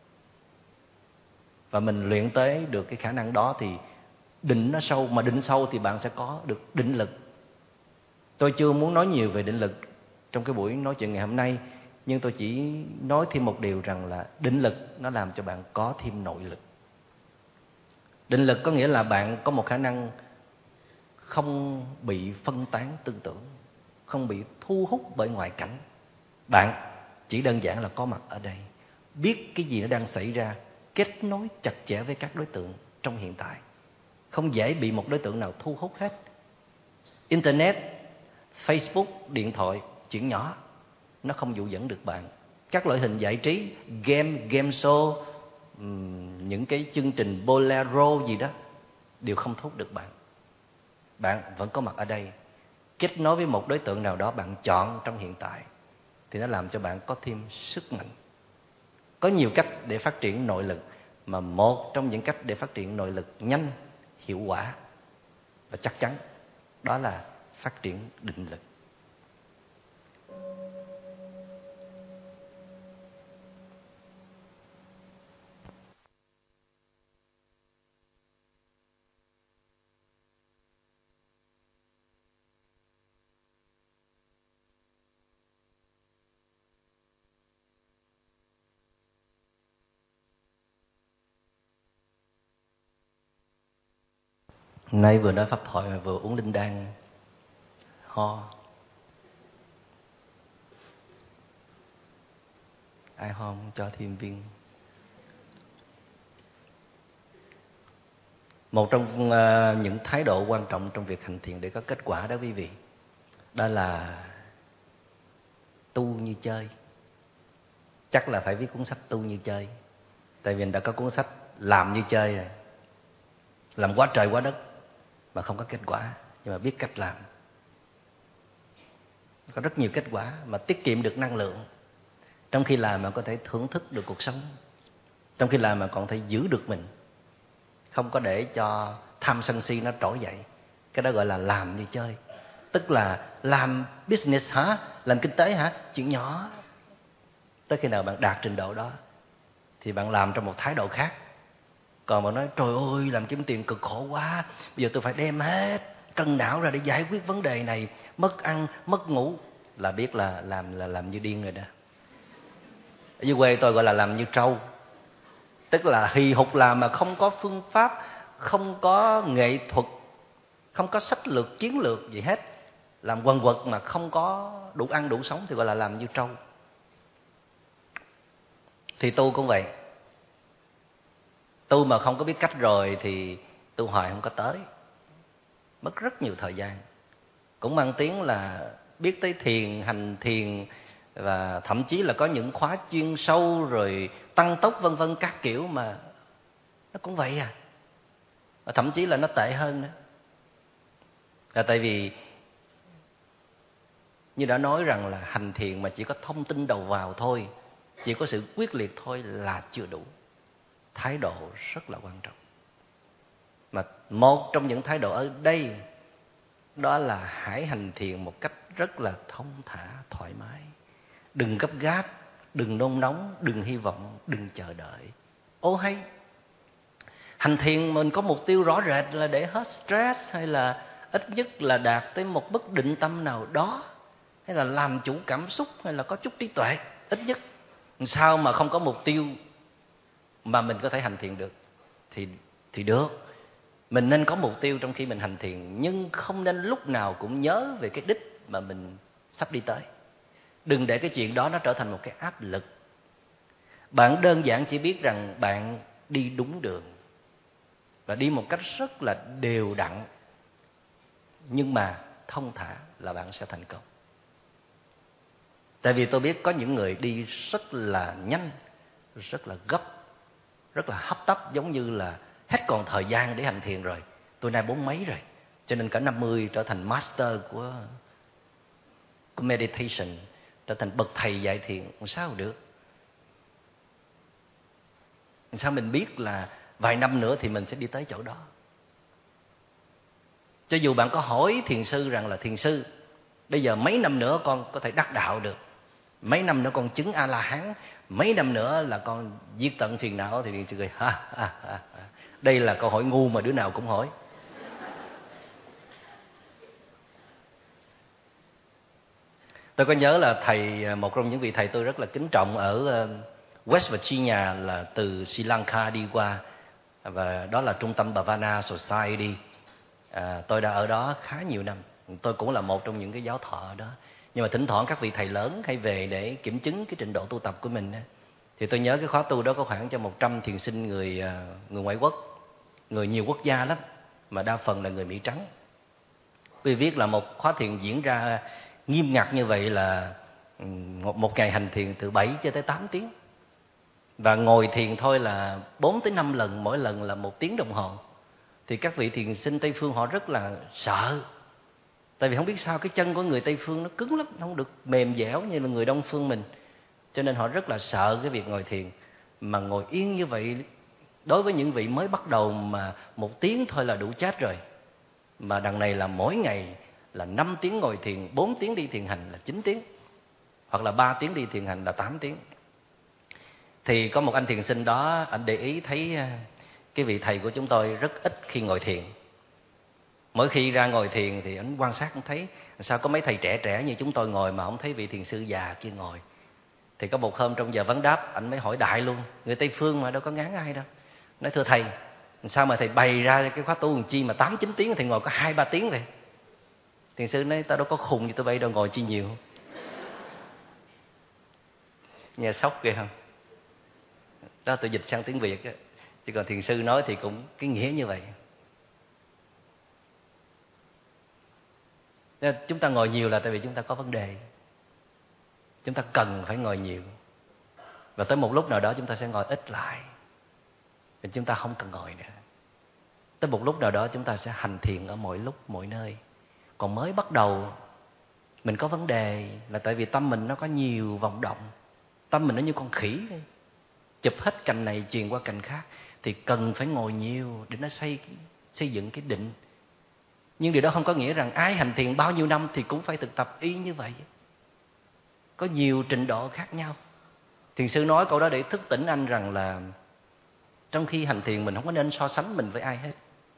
và mình luyện tới được cái khả năng đó thì định nó sâu. Mà định sâu thì bạn sẽ có được định lực. Tôi chưa muốn nói nhiều về định lực trong cái buổi nói chuyện ngày hôm nay, nhưng tôi chỉ nói thêm một điều rằng là định lực nó làm cho bạn có thêm nội lực. Định lực có nghĩa là bạn có một khả năng không bị phân tán tư tưởng, không bị thu hút bởi ngoại cảnh. Bạn chỉ đơn giản là có mặt ở đây, biết cái gì nó đang xảy ra, kết nối chặt chẽ với các đối tượng trong hiện tại, không dễ bị một đối tượng nào thu hút hết. Internet, Facebook, điện thoại, chuyện nhỏ, nó không dụ dẫn được bạn. Các loại hình giải trí, game, game show, những cái chương trình bolero gì đó đều không thu hút được bạn. Bạn vẫn có mặt ở đây, kết nối với một đối tượng nào đó bạn chọn trong hiện tại, thì nó làm cho bạn có thêm sức mạnh. Có nhiều cách để phát triển nội lực, mà một trong những cách để phát triển nội lực nhanh, hiệu quả và chắc chắn, đó là phát triển định lực. Nay vừa nói pháp thoại mà vừa uống linh đan ho. Ai ho không cho thêm viên. Một trong uh, những thái độ quan trọng trong việc hành thiền để có kết quả đó quý vị, đó là tu như chơi. Chắc là phải viết cuốn sách tu như chơi. Tại vì mình đã có cuốn sách làm như chơi rồi. Làm quá trời quá đất mà không có kết quả, nhưng mà biết cách làm. Có rất nhiều kết quả mà tiết kiệm được năng lượng. Trong khi làm mà có thể thưởng thức được cuộc sống. Trong khi làm mà còn thể giữ được mình, không có để cho tham sân si nó trỗi dậy. Cái đó gọi là làm như chơi. Tức là làm business hả? Làm kinh tế hả? Chuyện nhỏ. Tới khi nào bạn đạt trình độ đó thì bạn làm trong một thái độ khác. Còn bạn nói trời ơi làm kiếm tiền cực khổ quá, bây giờ tôi phải đem hết cân não ra để giải quyết vấn đề này, mất ăn, mất ngủ, là biết là làm là làm như điên rồi đó. Ở dưới quê tôi gọi là làm như trâu. Tức là hì hục làm mà không có phương pháp, không có nghệ thuật, không có sách lược, chiến lược gì hết. Làm quần quật mà không có đủ ăn đủ sống thì gọi là làm như trâu. Thì tu cũng vậy. Tu mà không có biết cách rồi thì tu hoài không có tới. Mất rất nhiều thời gian. Cũng mang tiếng là biết tới thiền, hành thiền, và thậm chí là có những khóa chuyên sâu rồi tăng tốc vân vân các kiểu, mà nó cũng vậy à. Và thậm chí là nó tệ hơn nữa. Là tại vì như đã nói rằng là hành thiền mà chỉ có thông tin đầu vào thôi, chỉ có sự quyết liệt thôi là chưa đủ. Thái độ rất là quan trọng. Mà một trong những thái độ ở đây đó là hãy hành thiền một cách rất là thông thả, thoải mái. Đừng gấp gáp, đừng nôn nóng, đừng hy vọng, đừng chờ đợi. Ô hay, hành thiền mình có mục tiêu rõ rệt là để hết stress, hay là ít nhất là đạt tới một mức định tâm nào đó, hay là làm chủ cảm xúc, hay là có chút trí tuệ, ít nhất. Sao mà không có mục tiêu mà mình có thể hành thiền được? Thì, thì được. Mình nên có mục tiêu trong khi mình hành thiền, nhưng không nên lúc nào cũng nhớ về cái đích mà mình sắp đi tới. Đừng để cái chuyện đó nó trở thành một cái áp lực. Bạn đơn giản chỉ biết rằng bạn đi đúng đường và đi một cách rất là đều đặn, nhưng mà thông thả là bạn sẽ thành công. Tại vì tôi biết có những người đi rất là nhanh, rất là gấp, rất là hấp tấp, giống như là hết còn thời gian để hành thiền rồi. Tôi nay bốn mấy rồi, cho nên cả năm mươi trở thành master của, của meditation, trở thành bậc thầy dạy thiền. Sao được? Sao mình biết là vài năm nữa thì mình sẽ đi tới chỗ đó? Cho dù bạn có hỏi thiền sư rằng là thiền sư, bây giờ mấy năm nữa con có thể đắc đạo được, mấy năm nữa con chứng A-la-hán, mấy năm nữa là con diệt tận phiền não, thì thiền sư cười ha, ha, ha. Đây là câu hỏi ngu mà đứa nào cũng hỏi. Tôi có nhớ là thầy, một trong những vị thầy tôi rất là kính trọng ở West Virginia, là từ Sri Lanka đi qua, và đó là trung tâm Bhavana Society. À, tôi đã ở đó khá nhiều năm. Tôi cũng là một trong những cái giáo thọ đó. Nhưng mà thỉnh thoảng các vị thầy lớn hay về để kiểm chứng cái trình độ tu tập của mình. Thì tôi nhớ cái khóa tu đó có khoảng cho một trăm thiền sinh người, người ngoại quốc, người nhiều quốc gia lắm, mà đa phần là người Mỹ trắng. Vì viết là một khóa thiền diễn ra nghiêm ngặt như vậy là một, một ngày hành thiền từ bảy cho tới tám tiếng. Và ngồi thiền thôi là bốn tới năm lần, mỗi lần là một tiếng đồng hồ. Thì các vị thiền sinh Tây Phương họ rất là sợ. Tại vì không biết sao cái chân của người Tây Phương nó cứng lắm, không được mềm dẻo như là người Đông Phương mình. Cho nên họ rất là sợ cái việc ngồi thiền. Mà ngồi yên như vậy, đối với những vị mới bắt đầu mà một tiếng thôi là đủ chết rồi. Mà đằng này là mỗi ngày là năm tiếng ngồi thiền, bốn tiếng đi thiền hành là chín tiếng. Hoặc là ba tiếng đi thiền hành là tám tiếng. Thì có một anh thiền sinh đó, anh để ý thấy cái vị thầy của chúng tôi rất ít khi ngồi thiền. Mỗi khi ra ngồi thiền thì anh quan sát, anh thấy sao có mấy thầy trẻ trẻ như chúng tôi ngồi mà không thấy vị thiền sư già kia ngồi. Thì có một hôm trong giờ vấn đáp, anh mới hỏi đại luôn, người Tây Phương mà đâu có ngán ai đâu. Nói thưa thầy, sao mà thầy bày ra cái khóa tu làm chi mà tám chín tiếng, thầy ngồi có hai ba tiếng vậy? Thiền sư nói tao đâu có khùng như tụi bay đâu, ngồi chi nhiều. Nghe sốc ghê không? Đó tôi dịch sang tiếng Việt á. Chứ còn thiền sư nói thì cũng cái nghĩa như vậy. Nên chúng ta ngồi nhiều là tại vì chúng ta có vấn đề. Chúng ta cần phải ngồi nhiều. Và tới một lúc nào đó chúng ta sẽ ngồi ít lại. Và chúng ta không cần ngồi nữa. Tới một lúc nào đó chúng ta sẽ hành thiền ở mọi lúc, mọi nơi. Còn mới bắt đầu mình có vấn đề là tại vì tâm mình nó có nhiều vọng động. Tâm mình nó như con khỉ ấy. Chụp hết cành này truyền qua cành khác. Thì cần phải ngồi nhiều để nó xây, xây dựng cái định. Nhưng điều đó không có nghĩa rằng ai hành thiền bao nhiêu năm thì cũng phải thực tập y như vậy. Có nhiều trình độ khác nhau. Thiền sư nói câu đó để thức tỉnh anh rằng là trong khi hành thiền mình không có nên so sánh mình với ai hết.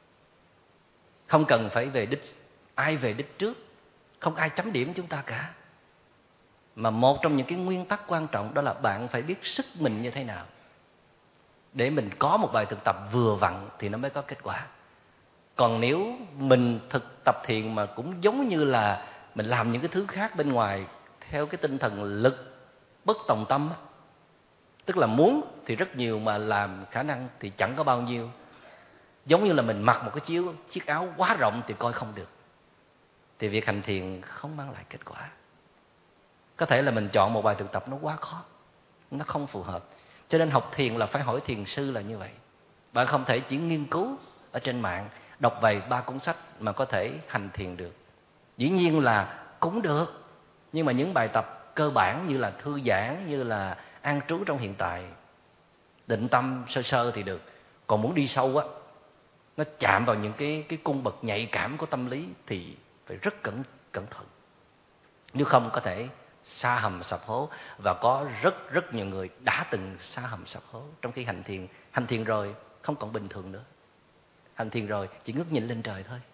Không cần phải về đích, ai về đích trước. Không ai chấm điểm chúng ta cả. Mà một trong những cái nguyên tắc quan trọng đó là bạn phải biết sức mình như thế nào. Để mình có một bài thực tập vừa vặn thì nó mới có kết quả. Còn nếu mình thực tập thiền mà cũng giống như là mình làm những cái thứ khác bên ngoài theo cái tinh thần lực bất tòng tâm, tức là muốn thì rất nhiều mà làm khả năng thì chẳng có bao nhiêu. Giống như là mình mặc một cái chiếu, chiếc áo quá rộng thì coi không được. Thì việc hành thiền không mang lại kết quả. Có thể là mình chọn một bài thực tập nó quá khó, nó không phù hợp. Cho nên học thiền là phải hỏi thiền sư là như vậy. Bạn không thể chỉ nghiên cứu ở trên mạng, đọc vài ba cuốn sách mà có thể hành thiền được. Dĩ nhiên là cũng được, nhưng mà những bài tập cơ bản như là thư giãn, như là an trú trong hiện tại, định tâm sơ sơ thì được. Còn muốn đi sâu á, nó chạm vào những cái, cái cung bậc nhạy cảm của tâm lý thì phải rất cẩn, cẩn thận. Nếu không có thể sa hầm sập hố. Và có rất rất nhiều người đã từng sa hầm sập hố trong khi hành thiền. Hành thiền rồi không còn bình thường nữa. Hành thiền rồi chỉ ngước nhìn lên trời thôi,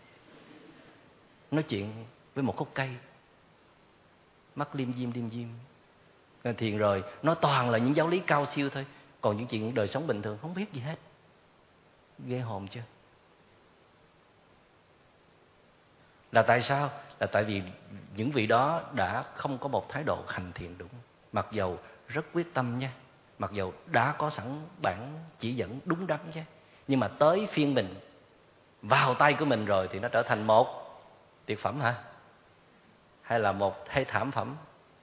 nói chuyện với một khúc cây, mắt liêm diêm liêm diêm. Hành thiền rồi nó toàn là những giáo lý cao siêu thôi. Còn những chuyện đời sống bình thường không biết gì hết. Ghê hồn chưa? Là tại sao? Là tại vì những vị đó đã không có một thái độ hành thiền đúng. Mặc dầu rất quyết tâm nha, mặc dầu đã có sẵn bản chỉ dẫn đúng đắn chứ, nhưng mà tới phiên mình, vào tay của mình rồi thì nó trở thành một tuyệt phẩm hả? Hay là một hay thảm phẩm?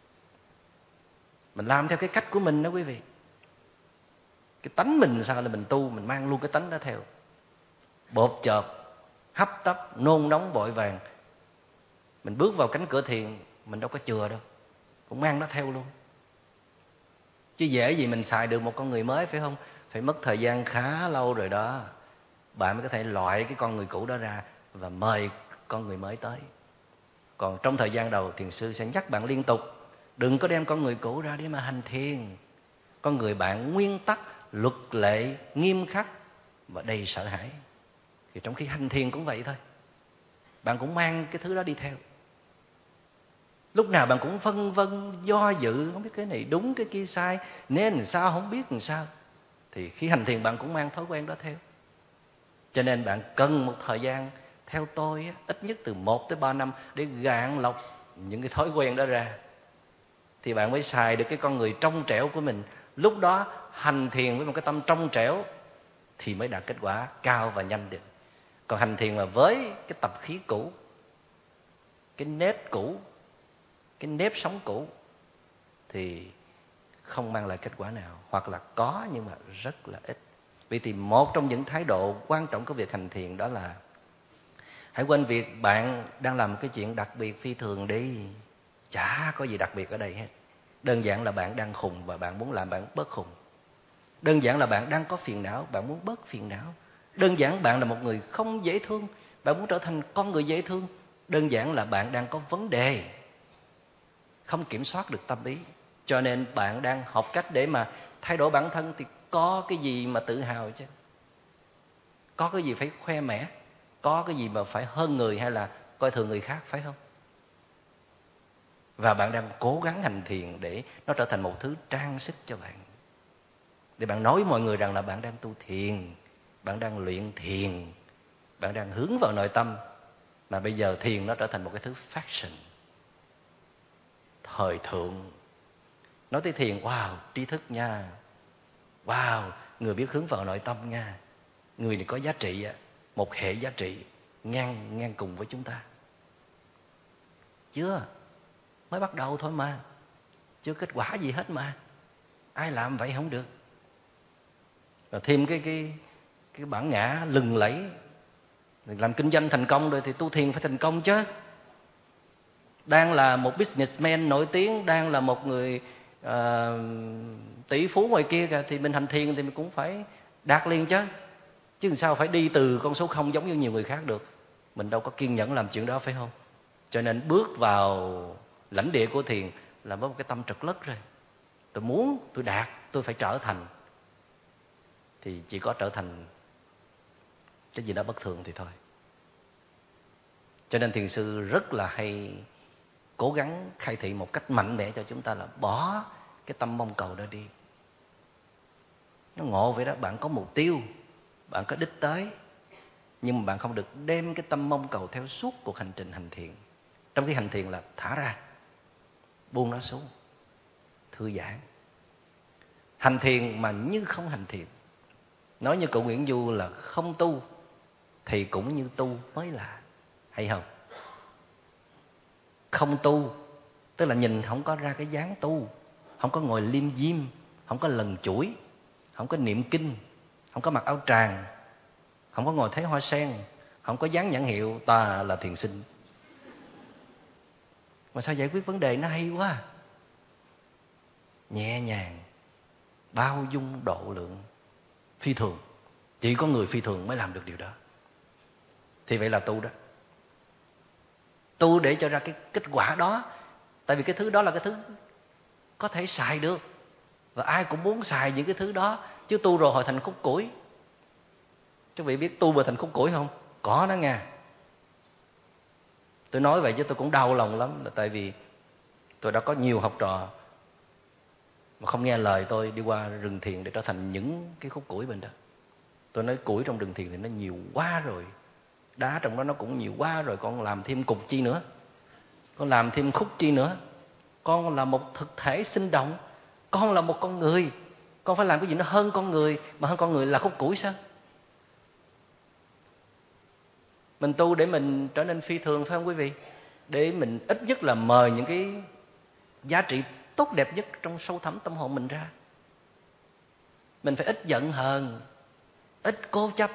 Mình làm theo cái cách của mình đó quý vị. Cái tánh mình sao là mình tu, mình mang luôn cái tánh đó theo. Bộp chộp, hấp tấp, nôn nóng vội vàng. Mình bước vào cánh cửa thiền, mình đâu có chừa đâu, cũng mang nó theo luôn. Chứ dễ gì mình xài được một con người mới, phải không? Phải mất thời gian khá lâu rồi đó, bạn mới có thể loại cái con người cũ đó ra và mời con người mới tới. Còn trong thời gian đầu, thiền sư sẽ nhắc bạn liên tục, đừng có đem con người cũ ra để mà hành thiền. Con người bạn nguyên tắc, luật lệ, nghiêm khắc và đầy sợ hãi. Thì trong khi hành thiền cũng vậy thôi, bạn cũng mang cái thứ đó đi theo. Lúc nào bạn cũng phân vân, do dự, không biết cái này đúng, cái kia sai, nên làm sao, không biết làm sao. Thì khi hành thiền bạn cũng mang thói quen đó theo. Cho nên bạn cần một thời gian, theo tôi, ít nhất từ một tới ba năm để gạn lọc những cái thói quen đó ra. Thì bạn mới xài được cái con người trong trẻo của mình. Lúc đó hành thiền với một cái tâm trong trẻo thì mới đạt kết quả cao và nhanh được. Còn hành thiền mà với cái tập khí cũ, cái nếp cũ, cái nếp sống cũ thì không mang lại kết quả nào, hoặc là có nhưng mà rất là ít. Vì thì một trong những thái độ quan trọng của việc hành thiền đó là hãy quên việc bạn đang làm một cái chuyện đặc biệt phi thường đi. Chả có gì đặc biệt ở đây hết. Đơn giản là bạn đang khùng và bạn muốn làm bạn bớt khùng. Đơn giản là bạn đang có phiền não, bạn muốn bớt phiền não. Đơn giản bạn là một người không dễ thương, bạn muốn trở thành con người dễ thương. Đơn giản là bạn đang có vấn đề, không kiểm soát được tâm ý. Cho nên bạn đang học cách để mà thay đổi bản thân. Thì có cái gì mà tự hào chứ? Có cái gì phải khoe mẽ? Có cái gì mà phải hơn người hay là coi thường người khác, phải không? Và bạn đang cố gắng hành thiền để nó trở thành một thứ trang sức cho bạn, để bạn nói với mọi người rằng là bạn đang tu thiền, bạn đang luyện thiền, bạn đang hướng vào nội tâm. Mà bây giờ thiền nó trở thành một cái thứ fashion, thời thượng. Nói tới thiền, wow, trí thức nha. Wow, người biết hướng vào nội tâm nha. Người này có giá trị, một hệ giá trị ngang ngang cùng với chúng ta. Chưa, mới bắt đầu thôi mà, chưa kết quả gì hết mà. Ai làm vậy không được. Rồi thêm cái cái cái bản ngã lừng lẫy, làm kinh doanh thành công rồi thì tu thiền phải thành công chứ. Đang là một businessman nổi tiếng, đang là một người uh, tỷ phú ngoài kia kìa, thì mình hành thiền thì mình cũng phải đạt liền chứ. Chứ sao phải đi từ con số không giống như nhiều người khác được. Mình đâu có kiên nhẫn làm chuyện đó, phải không? Cho nên bước vào lãnh địa của thiền là với một cái tâm trật lất rồi. Tôi muốn, tôi đạt, tôi phải trở thành. Thì chỉ có trở thành cái gì đó bất thường thì thôi. Cho nên thiền sư rất là hay cố gắng khai thị một cách mạnh mẽ cho chúng ta là bỏ cái tâm mong cầu đó đi. Nó ngộ vậy đó, bạn có mục tiêu, bạn có đích tới, nhưng mà bạn không được đem cái tâm mong cầu theo suốt cuộc hành trình hành thiền. Trong cái hành thiền là thả ra, buông nó xuống, thư giãn. Hành thiền mà như không hành thiền. Nói như cậu Nguyễn Du là không tu thì cũng như tu mới lạ. Hay không? Không tu tức là nhìn không có ra cái dáng tu, không có ngồi liêm diêm, không có lần chuỗi, không có niệm kinh, không có mặc áo tràng, không có ngồi thấy hoa sen, không có dán nhãn hiệu ta là thiền sinh. Mà sao giải quyết vấn đề nó hay quá. Nhẹ nhàng, bao dung, độ lượng, phi thường. Chỉ có người phi thường mới làm được điều đó. Thì vậy là tu đó. Tu để cho ra cái kết quả đó. Tại vì cái thứ đó là cái thứ có thể xài được, và ai cũng muốn xài những cái thứ đó. Chứ tu rồi hồi thành khúc củi. Quý vị biết tu mà thành khúc củi không? Có đó nha. Tôi nói vậy chứ tôi cũng đau lòng lắm. Là tại vì tôi đã có nhiều học trò mà không nghe lời tôi đi qua rừng thiền để trở thành những cái khúc củi bên đó. Tôi nói củi trong rừng thiền thì nó nhiều quá rồi, đá trong đó nó cũng nhiều quá rồi, con làm thêm cục chi nữa, con làm thêm khúc chi nữa. Con là một thực thể sinh động, con là một con người, con phải làm cái gì nó hơn con người. Mà hơn con người là khúc củi sao? Mình tu để mình trở nên phi thường, phải không quý vị? Để mình ít nhất là mời những cái giá trị tốt đẹp nhất trong sâu thẳm tâm hồn mình ra. Mình phải ít giận hờn, ít cố chấp,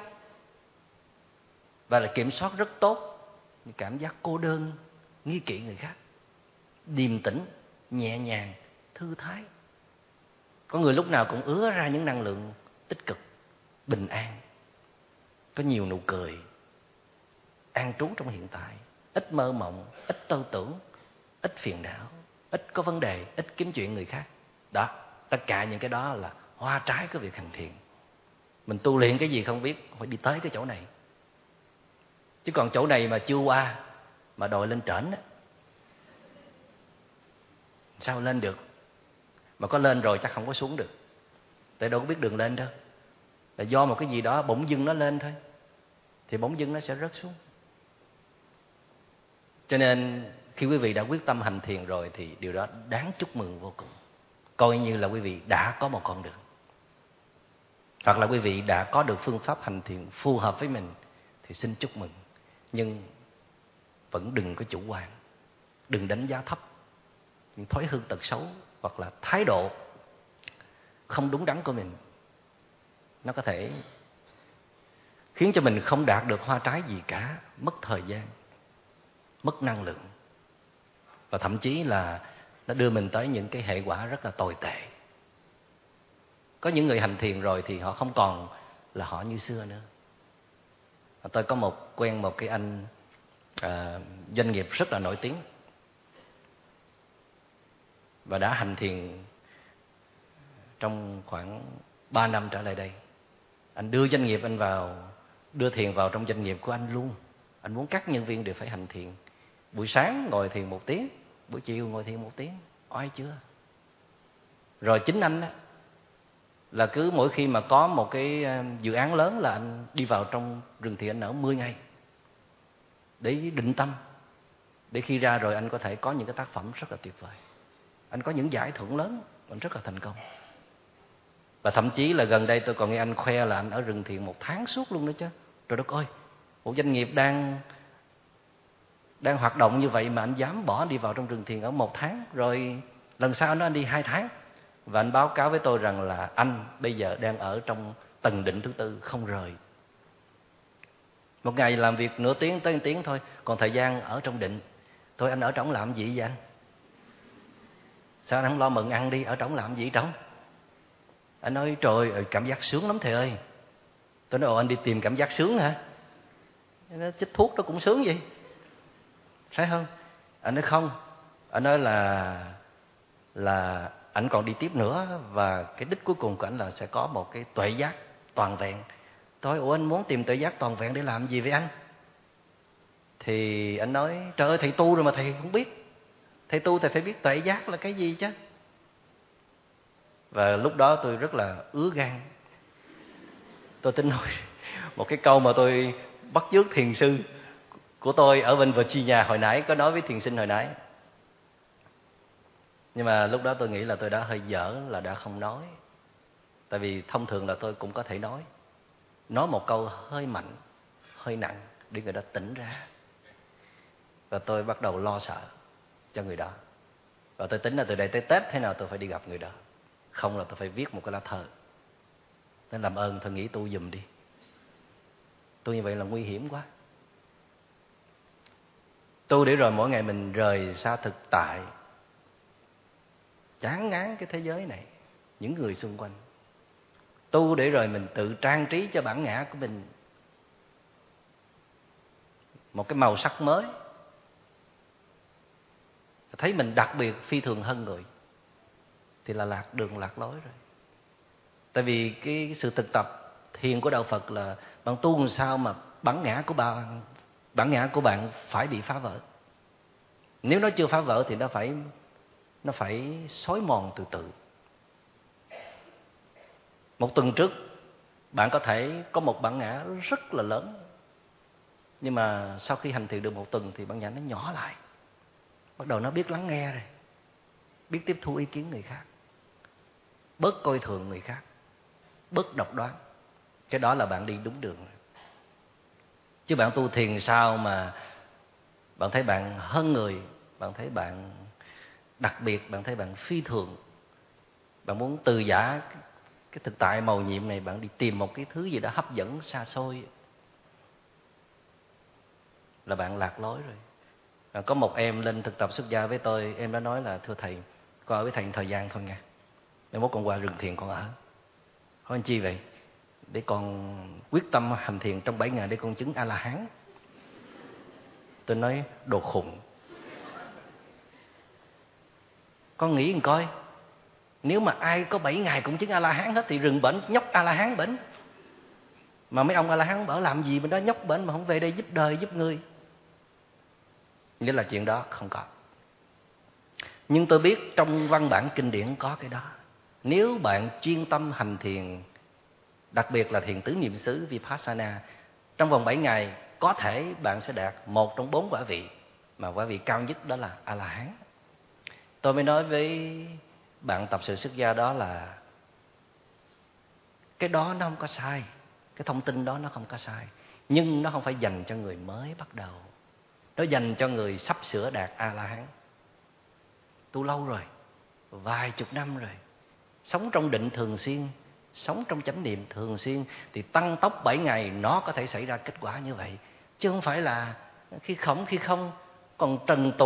và là kiểm soát rất tốt những cảm giác cô đơn, nghi kỵ người khác. Điềm tĩnh, nhẹ nhàng, thư thái. Có người lúc nào cũng ứa ra những năng lượng tích cực, bình an, có nhiều nụ cười, an trú trong hiện tại, ít mơ mộng, ít tư tưởng, ít phiền não, ít có vấn đề, ít kiếm chuyện người khác. Đó, tất cả những cái đó là hoa trái của việc hành thiền. Mình tu luyện cái gì không biết, phải đi tới cái chỗ này. Chứ còn chỗ này mà chưa qua, mà đòi lên trển á, sao lên được? Mà có lên rồi chắc không có xuống được. Tại đâu có biết đường lên đâu. Là do một cái gì đó bỗng dưng nó lên thôi, thì bỗng dưng nó sẽ rớt xuống. Cho nên khi quý vị đã quyết tâm hành thiền rồi thì điều đó đáng chúc mừng vô cùng. Coi như là quý vị đã có một con đường, hoặc là quý vị đã có được phương pháp hành thiền phù hợp với mình, thì xin chúc mừng. Nhưng vẫn đừng có chủ quan, đừng đánh giá thấp những thói hư tật xấu hoặc là thái độ không đúng đắn của mình. Nó có thể khiến cho mình không đạt được hoa trái gì cả, mất thời gian, mất năng lượng, và thậm chí là nó đưa mình tới những cái hệ quả rất là tồi tệ. Có những người hành thiền rồi thì họ không còn là họ như xưa nữa. Tôi có một quen một cái anh à, doanh nghiệp rất là nổi tiếng, và đã hành thiền trong khoảng ba năm trở lại đây. Anh đưa doanh nghiệp anh vào, đưa thiền vào trong doanh nghiệp của anh luôn. Anh muốn các nhân viên đều phải hành thiền. Buổi sáng ngồi thiền một tiếng, buổi chiều ngồi thiền một tiếng. Oai chưa? Rồi chính anh đó, là cứ mỗi khi mà có một cái dự án lớn là anh đi vào trong rừng thiền, anh ở mười ngày để định tâm, để khi ra rồi anh có thể có những cái tác phẩm rất là tuyệt vời. Anh có những giải thưởng lớn, anh rất là thành công. Và thậm chí là gần đây tôi còn nghe anh khoe là anh ở rừng thiền một tháng suốt luôn đó chứ. Trời đất ơi, một doanh nghiệp đang đang hoạt động như vậy mà anh dám bỏ đi vào trong rừng thiền ở một tháng, rồi lần sau nó anh đi hai tháng. Và anh báo cáo với tôi rằng là anh bây giờ đang ở trong tầng định thứ tư, không rời. Một ngày làm việc nửa tiếng tới một tiếng thôi, còn thời gian ở trong định. Thôi anh ở trống làm gì vậy anh? Sao anh không lo mừng ăn đi, ở trống làm gì trống? Anh nói trời ơi, cảm giác sướng lắm thầy ơi. Tôi nói ồ, anh đi tìm cảm giác sướng hả? Nó chích thuốc nó cũng sướng vậy, phải không? Anh nói không. Anh nói là là anh còn đi tiếp nữa, và cái đích cuối cùng của anh là sẽ có một cái tuệ giác toàn vẹn. Tôi ủa anh muốn tìm tuệ giác toàn vẹn để làm gì với anh? Thì anh nói trời ơi, thầy tu rồi mà thầy không biết. Thầy tu thầy phải biết tuệ giác là cái gì chứ. Và lúc đó tôi rất là ứa gan. Tôi tính nói một cái câu mà tôi bắt chước thiền sư của tôi ở bên Virginia hồi nãy có nói với thiền sinh hồi nãy. Nhưng mà lúc đó tôi nghĩ là tôi đã hơi dở, là đã không nói. Tại vì thông thường là tôi cũng có thể nói. Nói một câu hơi mạnh, hơi nặng để người đó tỉnh ra. Và tôi bắt đầu lo sợ cho người đó. Và tôi tính là từ đây tới Tết thế nào tôi phải đi gặp người đó. Không là tôi phải viết một cái lá thơ. Nên làm ơn thôi nghĩ tu giùm đi. Tu như vậy là nguy hiểm quá. Tu để rồi mỗi ngày mình rời xa thực tại, chán ngán cái thế giới này, những người xung quanh. Tu để rồi mình tự trang trí cho bản ngã của mình một cái màu sắc mới, thấy mình đặc biệt phi thường hơn người, thì là lạc đường lạc lối rồi. Tại vì cái sự thực tập thiền của đạo Phật là bạn tu làm sao mà bản ngã của bạn bản ngã của bạn phải bị phá vỡ. Nếu nó chưa phá vỡ thì nó phải nó phải xói mòn từ từ. Một tuần trước bạn có thể có một bản ngã rất là lớn, nhưng mà sau khi hành thiền được một tuần thì bản ngã nó nhỏ lại, bắt đầu nó biết lắng nghe rồi, biết tiếp thu ý kiến người khác, bớt coi thường người khác, bớt độc đoán. Cái đó là bạn đi đúng đường rồi. Chứ bạn tu thiền sao mà bạn thấy bạn hơn người, bạn thấy bạn đặc biệt, bạn thấy bạn phi thường, bạn muốn từ giả cái thực tại màu nhiệm này, bạn đi tìm một cái thứ gì đó hấp dẫn xa xôi, là bạn lạc lối rồi. À, có một em lên thực tập xuất gia với tôi, em đã nói là thưa thầy, con ở với thầy thời gian thôi nha, mai mốt con qua rừng thiền con ở. Hỏi anh chi vậy? Để con quyết tâm hành thiền trong bảy ngày để con chứng A-la-hán. Tôi nói đồ khùng. Con nghĩ coi, nếu mà ai có bảy ngày cũng chứng A-la-hán hết thì rừng bển nhóc A-la-hán bển. Mà mấy ông A-la-hán ở làm gì bên đó nhóc bển mà không về đây giúp đời giúp người. Nghĩa là chuyện đó không có. Nhưng tôi biết trong văn bản kinh điển có cái đó. Nếu bạn chuyên tâm hành thiền, đặc biệt là thiền tứ niệm xứ Vipassana, trong vòng bảy ngày có thể bạn sẽ đạt một trong bốn quả vị, mà quả vị cao nhất đó là A-la-hán. Tôi mới nói với bạn tập sự xuất gia đó là cái đó nó không có sai, cái thông tin đó nó không có sai, nhưng nó không phải dành cho người mới bắt đầu. Nó dành cho người sắp sửa đạt A-la-hán, tu lâu rồi, vài chục năm rồi, sống trong định thường xuyên, sống trong chánh niệm thường xuyên, thì tăng tốc bảy ngày nó có thể xảy ra kết quả như vậy. Chứ không phải là khi khổng khi không, còn trần tục,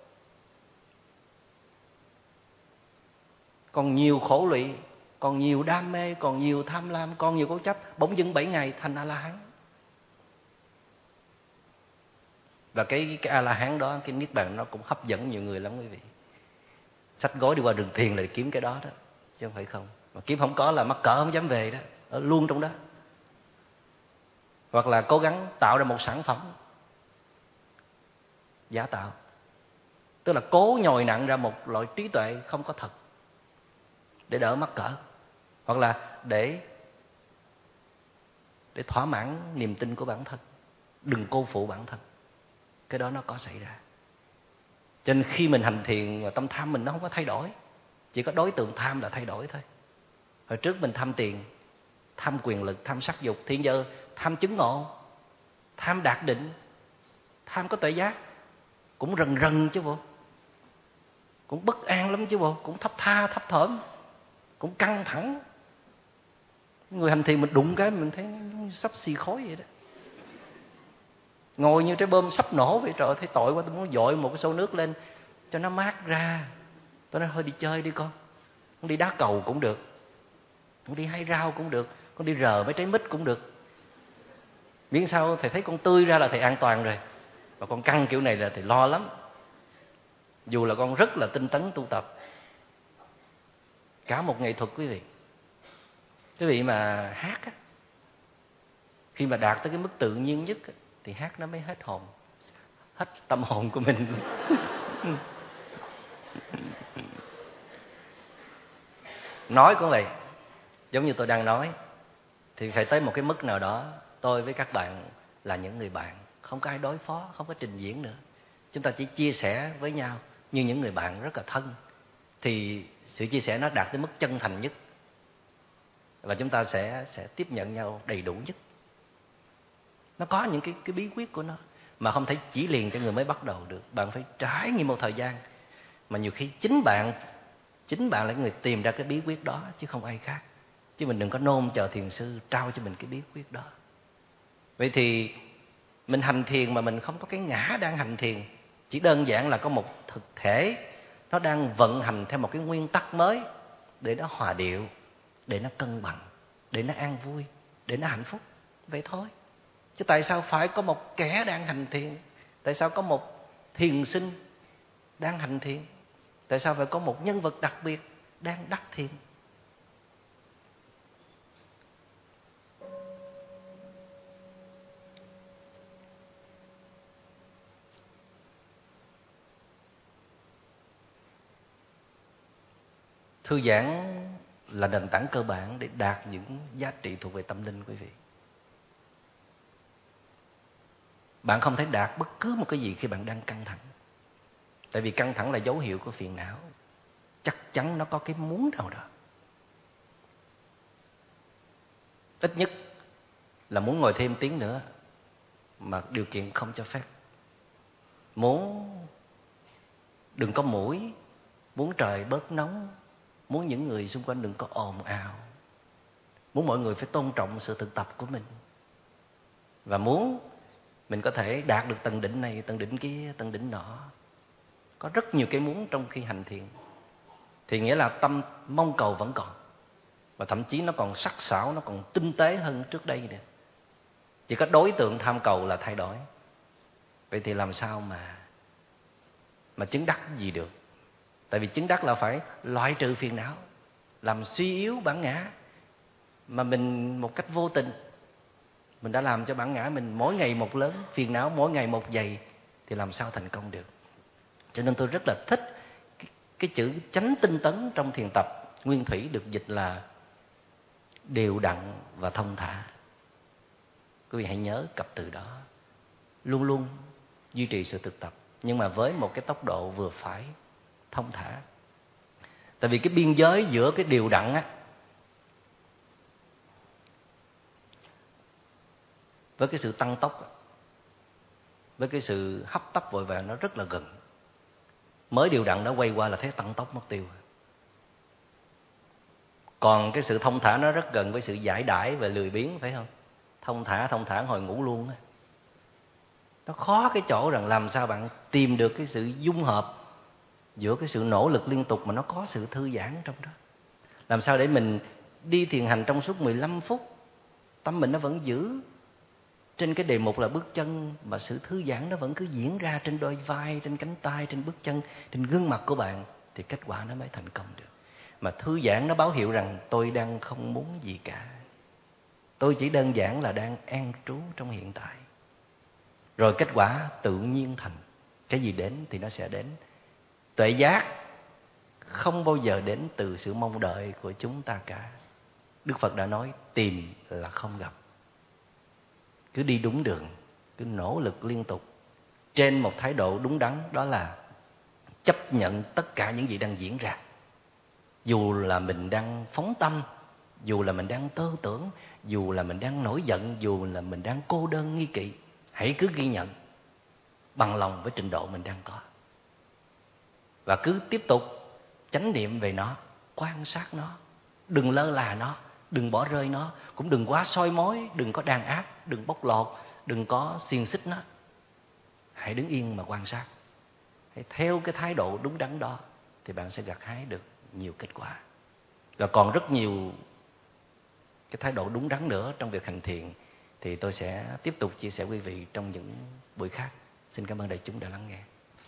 còn nhiều khổ lụy, còn nhiều đam mê, còn nhiều tham lam, còn nhiều cố chấp, bỗng dưng bảy ngày thành A-la-hán. Và cái, cái A-la-hán đó, cái niết bàn nó cũng hấp dẫn nhiều người lắm quý vị. Xách gối đi qua rừng thiền là để kiếm cái đó đó, chứ không phải không. Mà kiếm không có là mắc cỡ không dám về đó, ở luôn trong đó. Hoặc là cố gắng tạo ra một sản phẩm giả tạo, tức là cố nhồi nặng ra một loại trí tuệ không có thật để đỡ mắc cỡ, hoặc là để để thỏa mãn niềm tin của bản thân, đừng cô phụ bản thân. Cái đó nó có xảy ra. Cho nên khi mình hành thiền, tâm tham mình nó không có thay đổi, chỉ có đối tượng tham là thay đổi thôi. Hồi trước mình tham tiền, tham quyền lực, tham sắc dục, thì giờ tham chứng ngộ, tham đạt định, tham có tuệ giác. cũng rần rần chứ bộ, cũng bất an lắm chứ bộ, cũng thấp tha thấp thởm, cũng căng thẳng. Người hành thiền mình đụng cái mình thấy sắp xì khói vậy đó, ngồi như trái bom sắp nổ vậy. Trời, thấy tội quá, tôi muốn dội một cái xô nước lên cho nó mát ra. Tôi nói thôi đi chơi đi con, con đi đá cầu cũng được, con đi hái rau cũng được, con đi rờ mấy trái mít cũng được, miễn sao thầy thấy con tươi ra là thầy an toàn rồi. Mà con căng kiểu này là thầy lo lắm, dù là con rất là tinh tấn tu tập. Cả một nghệ thuật quý vị. Quý vị mà hát á, khi mà đạt tới cái mức tự nhiên nhất á, thì hát nó mới hết hồn, hết tâm hồn của mình. Nói cũng vậy, giống như tôi đang nói, thì phải tới một cái mức nào đó, tôi với các bạn là những người bạn, không có ai đối phó, không có trình diễn nữa. Chúng ta chỉ chia sẻ với nhau như những người bạn rất là thân. Thì sự chia sẻ nó đạt tới mức chân thành nhất, và chúng ta sẽ sẽ tiếp nhận nhau đầy đủ nhất. Nó có những cái cái bí quyết của nó mà không thể chỉ liền cho người mới bắt đầu được. Bạn phải trải nghiệm một thời gian, mà nhiều khi chính bạn chính bạn là người tìm ra cái bí quyết đó, chứ không ai khác. Chứ mình đừng có nôn chờ thiền sư trao cho mình cái bí quyết đó. Vậy thì mình hành thiền mà mình không có cái ngã đang hành thiền, chỉ đơn giản là có một thực thể nó đang vận hành theo một cái nguyên tắc mới, để nó hòa điệu, để nó cân bằng, để nó an vui, để nó hạnh phúc. Vậy thôi. Chứ tại sao phải có một kẻ đang hành thiền? Tại sao có một thiền sinh đang hành thiền? Tại sao phải có một nhân vật đặc biệt đang đắc thiền? Thư giãn là nền tảng cơ bản để đạt những giá trị thuộc về tâm linh quý vị. Bạn không thể đạt bất cứ một cái gì khi bạn đang căng thẳng. Tại vì căng thẳng là dấu hiệu của phiền não. Chắc chắn nó có cái muốn nào đó. Ít nhất là muốn ngồi thêm tiếng nữa, mà điều kiện không cho phép. Muốn đừng có muỗi, muốn trời bớt nóng, muốn những người xung quanh đừng có ồn ào, muốn mọi người phải tôn trọng sự thực tập của mình, và muốn mình có thể đạt được tầng đỉnh này, tầng đỉnh kia, tầng đỉnh nọ. Có rất nhiều cái muốn trong khi hành thiền. Thì nghĩa là tâm mong cầu vẫn còn, và thậm chí nó còn sắc sảo, nó còn tinh tế hơn trước đây nữa. Chỉ có đối tượng tham cầu là thay đổi. Vậy thì làm sao mà mà chứng đắc gì được? Tại vì chứng đắc là phải loại trừ phiền não, làm suy yếu bản ngã. Mà mình một cách vô tình, mình đã làm cho bản ngã mình mỗi ngày một lớn, phiền não mỗi ngày một dày, thì làm sao thành công được? Cho nên tôi rất là thích cái, cái chữ chánh tinh tấn trong thiền tập. Nguyên thủy được dịch là đều đặn và thông thả. Quý vị hãy nhớ cặp từ đó. Luôn luôn duy trì sự thực tập, nhưng mà với một cái tốc độ vừa phải, thông thả. Tại vì cái biên giới giữa cái đều đặn á với cái sự tăng tốc, với cái sự hấp tấp vội vàng, nó rất là gần. Mới đều đặn nó quay qua là thấy tăng tốc mất tiêu. Còn cái sự thông thả nó rất gần với sự giải đãi và lười biếng, phải không? Thông thả, thông thả hồi ngủ luôn á. Nó khó cái chỗ rằng làm sao bạn tìm được cái sự dung hợp giữa cái sự nỗ lực liên tục mà nó có sự thư giãn trong đó. Làm sao để mình đi thiền hành trong suốt mười lăm phút, tâm mình nó vẫn giữ trên cái đề mục là bước chân, mà sự thư giãn nó vẫn cứ diễn ra trên đôi vai, trên cánh tay, trên bước chân, trên gương mặt của bạn, thì kết quả nó mới thành công được. Mà thư giãn nó báo hiệu rằng tôi đang không muốn gì cả, tôi chỉ đơn giản là đang an trú trong hiện tại. Rồi kết quả tự nhiên thành. Cái gì đến thì nó sẽ đến. Tuệ giác không bao giờ đến từ sự mong đợi của chúng ta cả. Đức Phật đã nói tìm là không gặp. Cứ đi đúng đường, cứ nỗ lực liên tục trên một thái độ đúng đắn, đó là chấp nhận tất cả những gì đang diễn ra. Dù là mình đang phóng tâm, dù là mình đang tơ tưởng, dù là mình đang nổi giận, dù là mình đang cô đơn nghi kỵ, hãy cứ ghi nhận. bằng lòng với trình độ mình đang có. Và cứ tiếp tục chánh niệm về nó, quan sát nó, đừng lơ là nó, đừng bỏ rơi nó, cũng đừng quá soi mói, đừng có đàn áp, đừng bóc lột, đừng có xiềng xích nó. Hãy đứng yên mà quan sát. Hãy theo cái thái độ đúng đắn đó thì bạn sẽ gặt hái được nhiều kết quả. Và còn rất nhiều cái thái độ đúng đắn nữa trong việc hành thiện thì tôi sẽ tiếp tục chia sẻ quý vị trong những buổi khác. Xin cảm ơn đại chúng đã lắng nghe.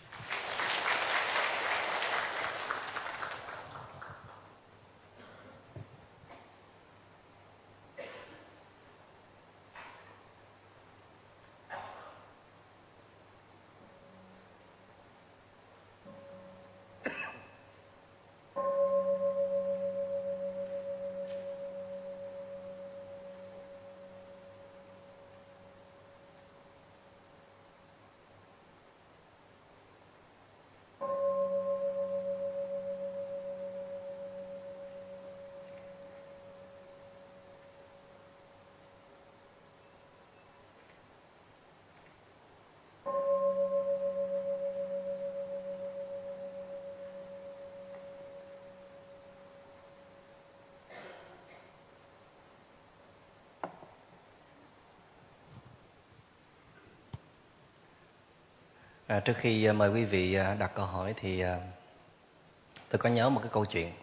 À, trước khi mời quý vị đặt câu hỏi thì tôi có nhớ một cái câu chuyện.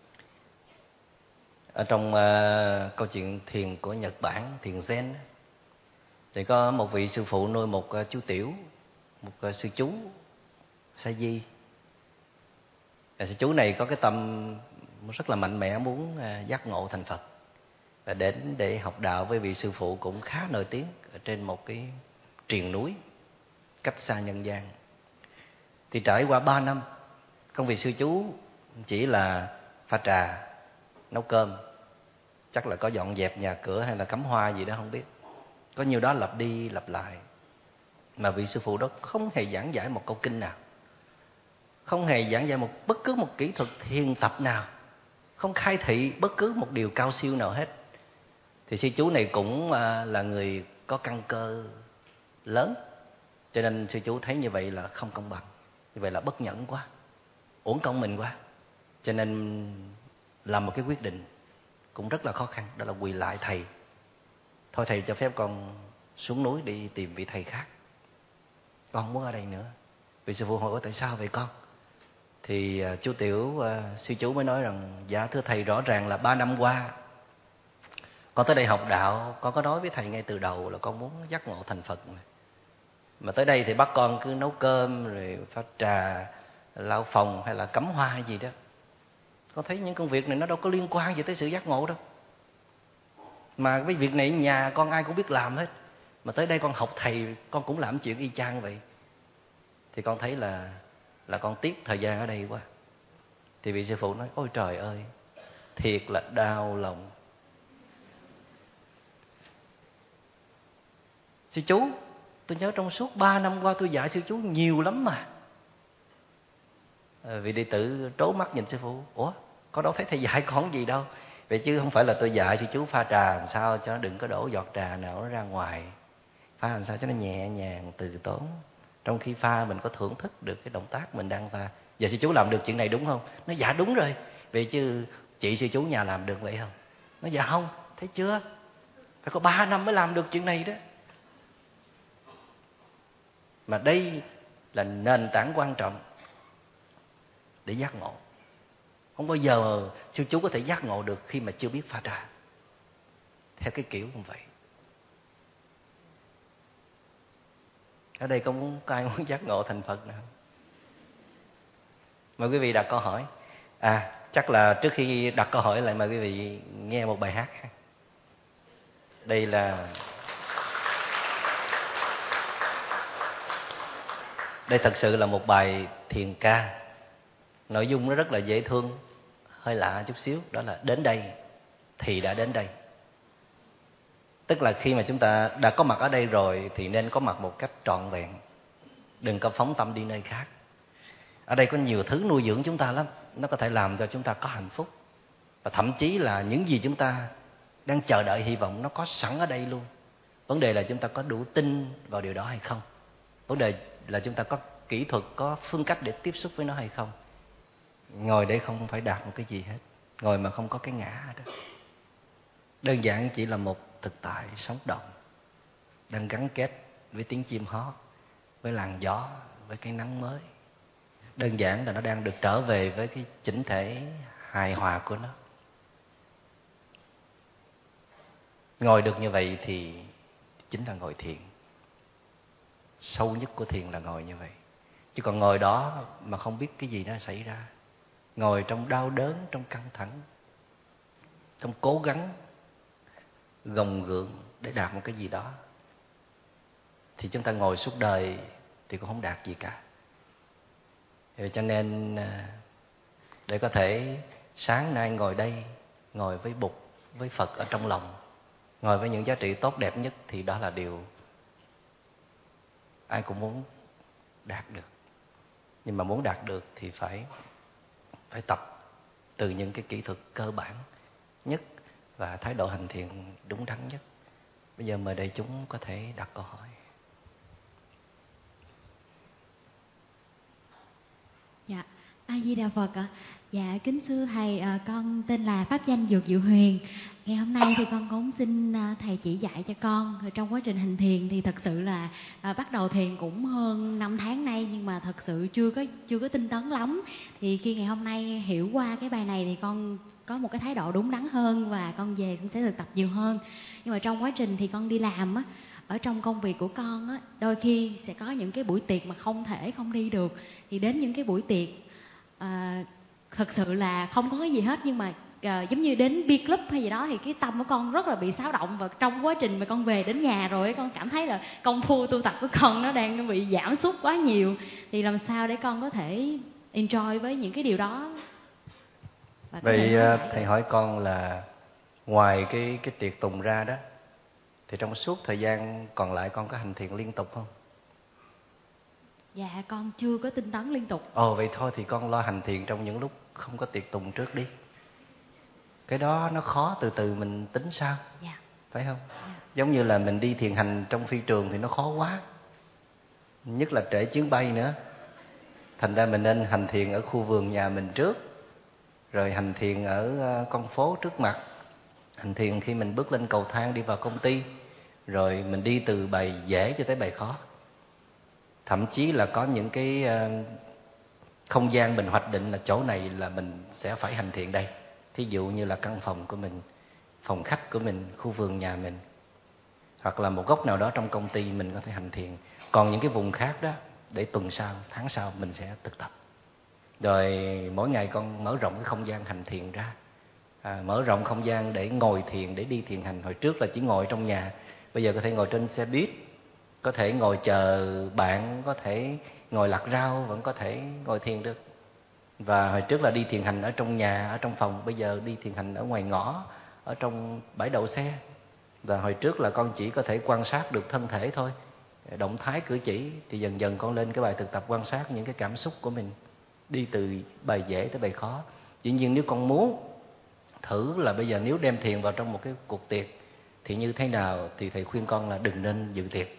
Ở trong uh, câu chuyện thiền của Nhật Bản, thiền Zen, thì có một vị sư phụ nuôi một uh, chú tiểu, một uh, sư chú sa di. À, sư chú này có cái tâm rất là mạnh mẽ, muốn uh, giác ngộ thành Phật, và đến để học đạo với vị sư phụ cũng khá nổi tiếng ở trên một cái triền núi cách xa nhân gian. Thì trải qua ba năm, công việc sư chú chỉ là pha trà, nấu cơm, chắc là có dọn dẹp nhà cửa hay là cắm hoa gì đó không biết. Có nhiều đó lặp đi lặp lại. Mà vị sư phụ đó không hề giảng giải một câu kinh nào, không hề giảng giải một bất cứ một kỹ thuật thiền tập nào, không khai thị bất cứ một điều cao siêu nào hết. Thì sư chú này cũng là người có căn cơ lớn, cho nên sư chú thấy như vậy là không công bằng, như vậy là bất nhẫn quá, uổng công mình quá. Cho nên làm một cái quyết định cũng rất là khó khăn, đó là quỳ lại thầy. Thôi thầy cho phép con xuống núi đi tìm vị thầy khác, con không muốn ở đây nữa. Vị sư phụ hỏi tại sao vậy con? Thì uh, chú tiểu uh, sư chú mới nói rằng dạ thưa thầy, rõ ràng là ba năm qua con tới đây học đạo, con có nói với thầy ngay từ đầu là con muốn giác ngộ thành Phật mà. Mà tới đây thì bắt con cứ nấu cơm rồi pha trà, lau phòng hay là cắm hoa hay gì đó. Con thấy những công việc này nó đâu có liên quan gì tới sự giác ngộ đâu. Mà cái việc này ở nhà con ai cũng biết làm hết. Mà tới đây con học thầy, con cũng làm chuyện y chang vậy. Thì con thấy là là con tiếc thời gian ở đây quá. Thì vị sư phụ nói, ôi trời ơi, thiệt là đau lòng. Sư chú, tôi nhớ trong suốt ba năm qua tôi dạy sư chú nhiều lắm mà. À, vị đệ tử trố mắt nhìn sư phụ, ủa, con đâu thấy thầy dạy con gì đâu. Vậy chứ không phải là tôi dạy sư chú pha trà làm sao cho nó đừng có đổ giọt trà nào nó ra ngoài, pha làm sao cho nó nhẹ nhàng từ tốn. Trong khi pha mình có thưởng thức được cái động tác mình đang pha. Giờ sư chú làm được chuyện này đúng không? Nó dạ đúng rồi. Vậy chứ chị sư chú nhà làm được vậy không? Nó dạ không. Thấy chưa? Phải có ba năm mới làm được chuyện này đó. Mà đây là nền tảng quan trọng để giác ngộ. Không bao giờ sư chú có thể giác ngộ được khi mà chưa biết pha trà. Theo cái kiểu như vậy. Ở đây có muốn có ai muốn giác ngộ thành Phật nào? Mời quý vị đặt câu hỏi. À, chắc là trước khi đặt câu hỏi lại mời quý vị nghe một bài hát. Đây là Đây thật sự là một bài thiền ca. Nội dung nó rất là dễ thương, hơi lạ chút xíu. Đó là đến đây thì đã đến đây. Tức là khi mà chúng ta đã có mặt ở đây rồi thì nên có mặt một cách trọn vẹn. Đừng có phóng tâm đi nơi khác. Ở đây có nhiều thứ nuôi dưỡng chúng ta lắm. Nó có thể làm cho chúng ta có hạnh phúc. Và thậm chí là những gì chúng ta đang chờ đợi hy vọng nó có sẵn ở đây luôn. Vấn đề là chúng ta có đủ tin vào điều đó hay không. Vấn đề là chúng ta có kỹ thuật, có phương cách để tiếp xúc với nó hay không. Ngồi đây không phải đạt một cái gì hết, ngồi mà không có cái ngã đó. Đơn giản chỉ là một thực tại sống động, đang gắn kết với tiếng chim hót, với làn gió, với cái nắng mới. Đơn giản là nó đang được trở về với cái chỉnh thể hài hòa của nó. Ngồi được như vậy thì chính là ngồi thiền. Sâu nhất của thiền là ngồi như vậy. Chứ còn ngồi đó mà không biết cái gì nó xảy ra, ngồi trong đau đớn, trong căng thẳng, trong cố gắng gồng gượng để đạt một cái gì đó, thì chúng ta ngồi suốt đời thì cũng không đạt gì cả. Vậy cho nên để có thể sáng nay ngồi đây, ngồi với Bụt, với Phật ở trong lòng, ngồi với những giá trị tốt đẹp nhất, thì đó là điều ai cũng muốn đạt được. Nhưng mà muốn đạt được thì phải phải tập từ những cái kỹ thuật cơ bản nhất và thái độ hành thiền đúng đắn nhất. Bây giờ mời đại chúng có thể đặt câu hỏi. Dạ, A Di Đà Phật ạ. Dạ, kính thưa thầy, à, con tên là pháp danh Dược Diệu Huyền. Ngày hôm nay thì con cũng xin à, thầy chỉ dạy cho con. Rồi trong quá trình hành thiền thì thật sự là à, bắt đầu thiền cũng hơn năm tháng nay, nhưng mà thật sự chưa có chưa có tinh tấn lắm. Thì khi ngày hôm nay hiểu qua cái bài này thì con có một cái thái độ đúng đắn hơn, và con về cũng sẽ thực tập nhiều hơn. Nhưng mà trong quá trình thì con đi làm á, ở trong công việc của con á, đôi khi sẽ có những cái buổi tiệc mà không thể không đi được. Thì đến những cái buổi tiệc à, thật sự là không có cái gì hết, nhưng mà à, giống như đến beer club hay gì đó, thì cái tâm của con rất là bị xáo động. Và trong quá trình mà con về đến nhà rồi, con cảm thấy là công phu tu tập của con nó đang bị giảm sút quá nhiều. Thì làm sao để con có thể enjoy với những cái điều đó? Và Vậy thầy hỏi con là ngoài cái cái tiệc tùng ra đó, thì trong suốt thời gian còn lại con có hành thiền liên tục không? Dạ, con chưa có tinh tấn liên tục. Ồ, vậy thôi thì con lo hành thiền trong những lúc không có tiệc tùng trước đi. Cái đó nó khó, từ từ mình tính sao. Dạ. Phải không? Dạ. Giống như là mình đi thiền hành trong phi trường thì nó khó quá, nhất là trễ chuyến bay nữa. Thành ra mình nên hành thiền ở khu vườn nhà mình trước, rồi hành thiền ở con phố trước mặt, hành thiền khi mình bước lên cầu thang đi vào công ty, rồi mình đi từ bài dễ cho tới bài khó. Thậm chí là có những cái không gian mình hoạch định là chỗ này là mình sẽ phải hành thiền đây. Thí dụ như là căn phòng của mình, phòng khách của mình, khu vườn nhà mình, hoặc là một góc nào đó trong công ty mình có thể hành thiền. Còn những cái vùng khác đó, để tuần sau, tháng sau mình sẽ thực tập. Rồi mỗi ngày con mở rộng cái không gian hành thiền ra, à, mở rộng không gian để ngồi thiền, để đi thiền hành. Hồi trước là chỉ ngồi trong nhà, bây giờ có thể ngồi trên xe buýt, có thể ngồi chờ bạn, có thể ngồi lặt rau, vẫn có thể ngồi thiền được. Và hồi trước là đi thiền hành ở trong nhà, ở trong phòng, bây giờ đi thiền hành ở ngoài ngõ, ở trong bãi đậu xe. Và hồi trước là con chỉ có thể quan sát được thân thể thôi, động thái cử chỉ, thì dần dần con lên cái bài thực tập quan sát những cái cảm xúc của mình, đi từ bài dễ tới bài khó. Dĩ nhiên nếu con muốn thử là bây giờ nếu đem thiền vào trong một cái cuộc tiệc thì như thế nào, thì thầy khuyên con là đừng nên dự tiệc.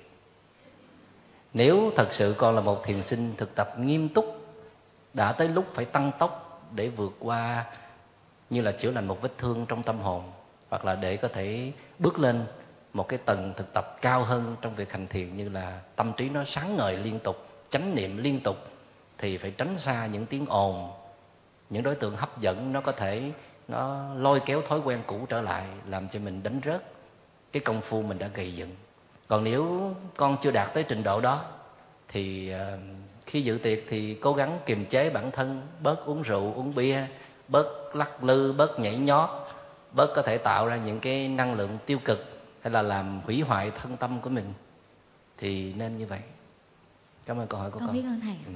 Nếu thật sự con là một thiền sinh thực tập nghiêm túc, đã tới lúc phải tăng tốc để vượt qua, như là chữa lành một vết thương trong tâm hồn, hoặc là để có thể bước lên một cái tầng thực tập cao hơn trong việc hành thiền, như là tâm trí nó sáng ngời liên tục, chánh niệm liên tục, thì phải tránh xa những tiếng ồn, những đối tượng hấp dẫn nó có thể nó lôi kéo thói quen cũ trở lại, làm cho mình đánh rớt cái công phu mình đã gây dựng. Còn nếu con chưa đạt tới trình độ đó thì khi dự tiệc thì cố gắng kiềm chế bản thân, bớt uống rượu, uống bia, bớt lắc lư, bớt nhảy nhót, bớt có thể tạo ra những cái năng lượng tiêu cực hay là làm hủy hoại thân tâm của mình, thì nên như vậy. Cảm ơn câu hỏi của con. Con biết ơn thầy. Ừ.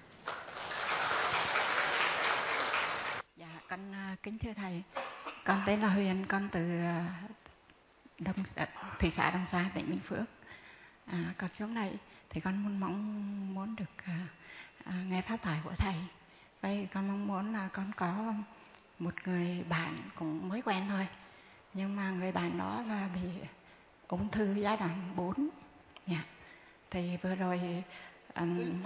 Dạ, con kính thưa thầy, con tên là Huyền, con từ Đông, thị xã Đông Xoài, tỉnh Bình Phước. À, con xuống đây thì con muốn mong muốn được à, à, nghe pháp thoại của thầy. Vậy con mong muốn là con có một người bạn cũng mới quen thôi, nhưng mà người bạn đó là bị ung thư giai đoạn bốn. Dạ. Thì vừa rồi um,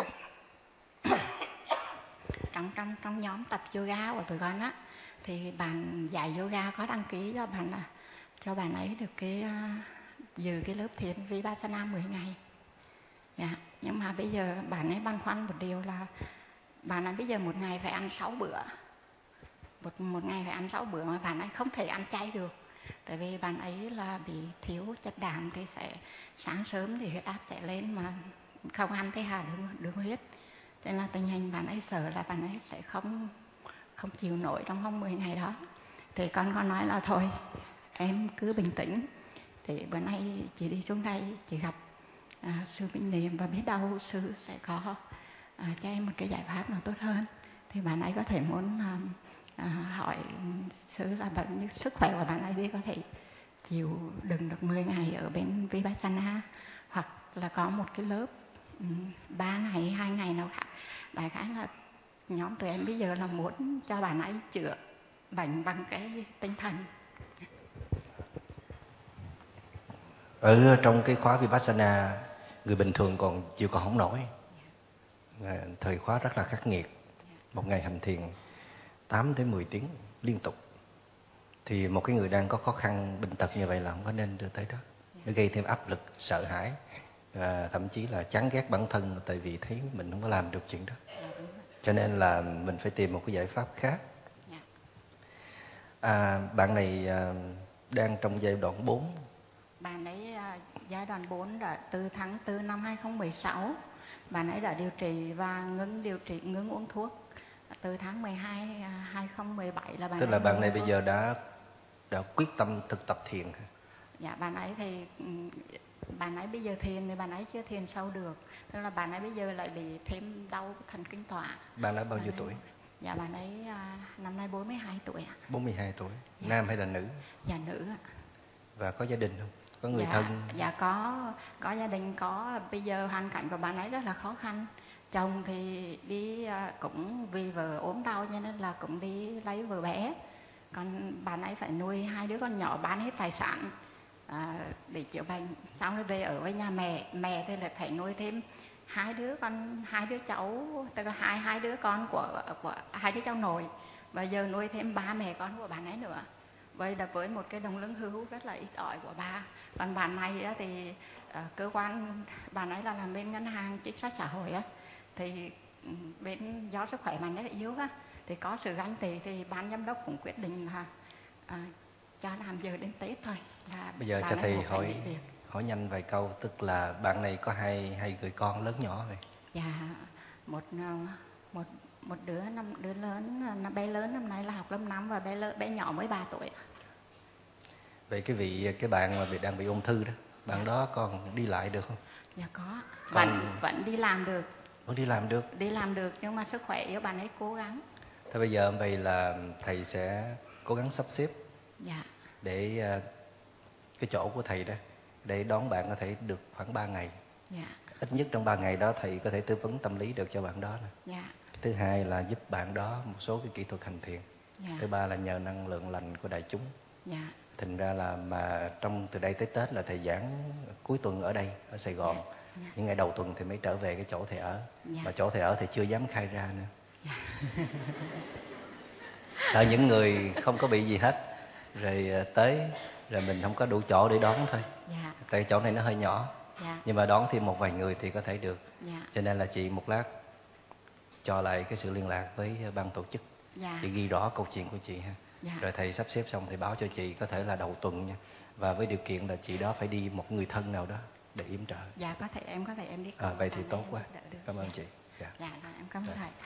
trong trong trong nhóm tập yoga của tụi con á, thì bạn dạy yoga có đăng ký cho bạn là cho bạn ấy được cái uh, dự cái lớp thiền Vipassana mười ngày. Dạ. Nhưng mà bây giờ bạn ấy băn khoăn một điều là bạn ấy bây giờ một ngày phải ăn sáu bữa, một một ngày phải ăn sáu bữa mà bạn ấy không thể ăn chay được, tại vì bạn ấy là bị thiếu chất đạm, thì sẽ sáng sớm thì huyết áp sẽ lên, mà không ăn thì hạ đường, đường huyết, cho nên là tình hình bạn ấy sợ là bạn ấy sẽ không không chịu nổi trong vòng mười ngày đó. Thì con con nói là thôi em cứ bình tĩnh, thì bữa nay chị đi xuống đây chị gặp à, sư Minh Niệm, và biết đâu sư sẽ có à, cho em một cái giải pháp nào tốt hơn. Thì bạn ấy có thể muốn à, à, hỏi sư là bệnh sức khỏe của bạn ấy đi có thể chịu đựng được mười ngày ở bên Vipassana, hoặc là có một cái lớp ba um, ngày hai ngày nào khác. Đại khái là nhóm tụi em bây giờ là muốn cho bạn ấy chữa bệnh bằng cái tinh thần. Ở trong cái khóa Vipassana, người bình thường còn chịu còn không nổi. Thời khóa rất là khắc nghiệt, một ngày hành thiền tám đến mười tiếng liên tục. Thì một cái người đang có khó khăn bệnh tật như vậy là không có nên đưa tới đó. Nó gây thêm áp lực, sợ hãi, và thậm chí là chán ghét bản thân, tại vì thấy mình không có làm được chuyện đó. Cho nên là mình phải tìm một cái giải pháp khác. À, bạn này à, đang trong giai đoạn bốn. Bạn ấy à, giai đoạn bốn đã từ tháng tư năm hai không một sáu. Bạn ấy đã điều trị và ngưng điều trị, ngưng uống thuốc. Từ tháng mười hai hai không một bảy là bạn Tức ấy là bạn này thuốc. bây giờ đã đã quyết tâm thực tập thiền. Dạ, bạn ấy thì bạn ấy bây giờ thiền thì bạn ấy chưa thiền sâu được. Tức là bạn ấy bây giờ lại bị thêm đau thần kinh tọa. Bạn ấy bao nhiêu ấy, tuổi? Dạ, bạn ấy à, năm nay bốn mươi hai tuổi ạ. bốn mươi hai tuổi. Dạ. Nam hay là nữ? Dạ, nữ ạ. Và có gia đình không? Có người dạ, thân? Dạ có, có gia đình có. Bây giờ hoàn cảnh của bạn ấy rất là khó khăn. Chồng thì đi cũng vì vợ ốm đau cho nên là cũng đi lấy vợ bé. Còn bạn ấy phải nuôi hai đứa con nhỏ, bán hết tài sản à, để chữa bệnh. Xong rồi về ở với nhà mẹ, mẹ thì lại phải nuôi thêm hai đứa con, hai đứa cháu, tức là hai hai đứa con của của hai đứa cháu nội. Và giờ nuôi thêm ba mẹ con của bạn ấy nữa. Vậy là với một cái đồng lương hưu rất là ít ỏi của bà. Còn bạn này thì uh, cơ quan bạn ấy là làm bên ngân hàng chính sách xã hội á, thì bên do sức khỏe bạn ấy yếu á, thì có sự ganh tị thì ban giám đốc cũng quyết định là uh, cho làm giờ đến Tết thôi. Là bây giờ cho thầy hỏi hỏi nhanh vài câu, tức là bạn này có hai hai người con lớn nhỏ vậy? Dạ, một một một đứa năm đứa lớn, bé lớn năm nay là học lớp năm, và bé lớn, bé nhỏ mới ba tuổi. Vậy cái vị cái bạn mà bị đang bị ung thư đó, bạn dạ. đó còn đi lại được không? Dạ có, còn... vẫn vẫn đi làm được. Vẫn đi làm được. Đi làm được, nhưng mà sức khỏe yếu, bạn ấy cố gắng. Thế bây giờ vậy là thầy sẽ cố gắng sắp xếp dạ. để cái chỗ của thầy đó để đón bạn có thể được khoảng ba ngày. Dạ. Ít nhất trong ba ngày đó thầy có thể tư vấn tâm lý được cho bạn đó nè. Dạ. Thứ hai là giúp bạn đó một số cái kỹ thuật hành thiền. Dạ. Thứ ba là nhờ năng lượng lành của đại chúng. Dạ. Thành ra là mà trong từ đây tới Tết là thầy giảng cuối tuần ở đây ở Sài Gòn. Dạ. Dạ. Những ngày đầu tuần thì mới trở về cái chỗ thầy ở. Dạ. Mà chỗ thầy ở thì chưa dám khai ra nữa. Dạ. Sợ những người không có bị gì hết rồi tới rồi mình không có đủ chỗ để đón thôi. Dạ. Tại chỗ này nó hơi nhỏ. Dạ. Nhưng mà đón thêm một vài người thì có thể được. Dạ. Cho nên là chị một lát cho lại cái sự liên lạc với ban tổ chức. Dạ. Chị ghi rõ câu chuyện của chị ha. Dạ. Rồi thầy sắp xếp xong thì báo cho chị, có thể là đầu tuần nha. Và với điều kiện là chị đó phải đi một người thân nào đó để yểm trợ. Dạ có thể em có thể em đi. À, vậy thì tốt quá. Cảm ơn dạ. chị. Dạ. Dạ, em cảm ơn thầy.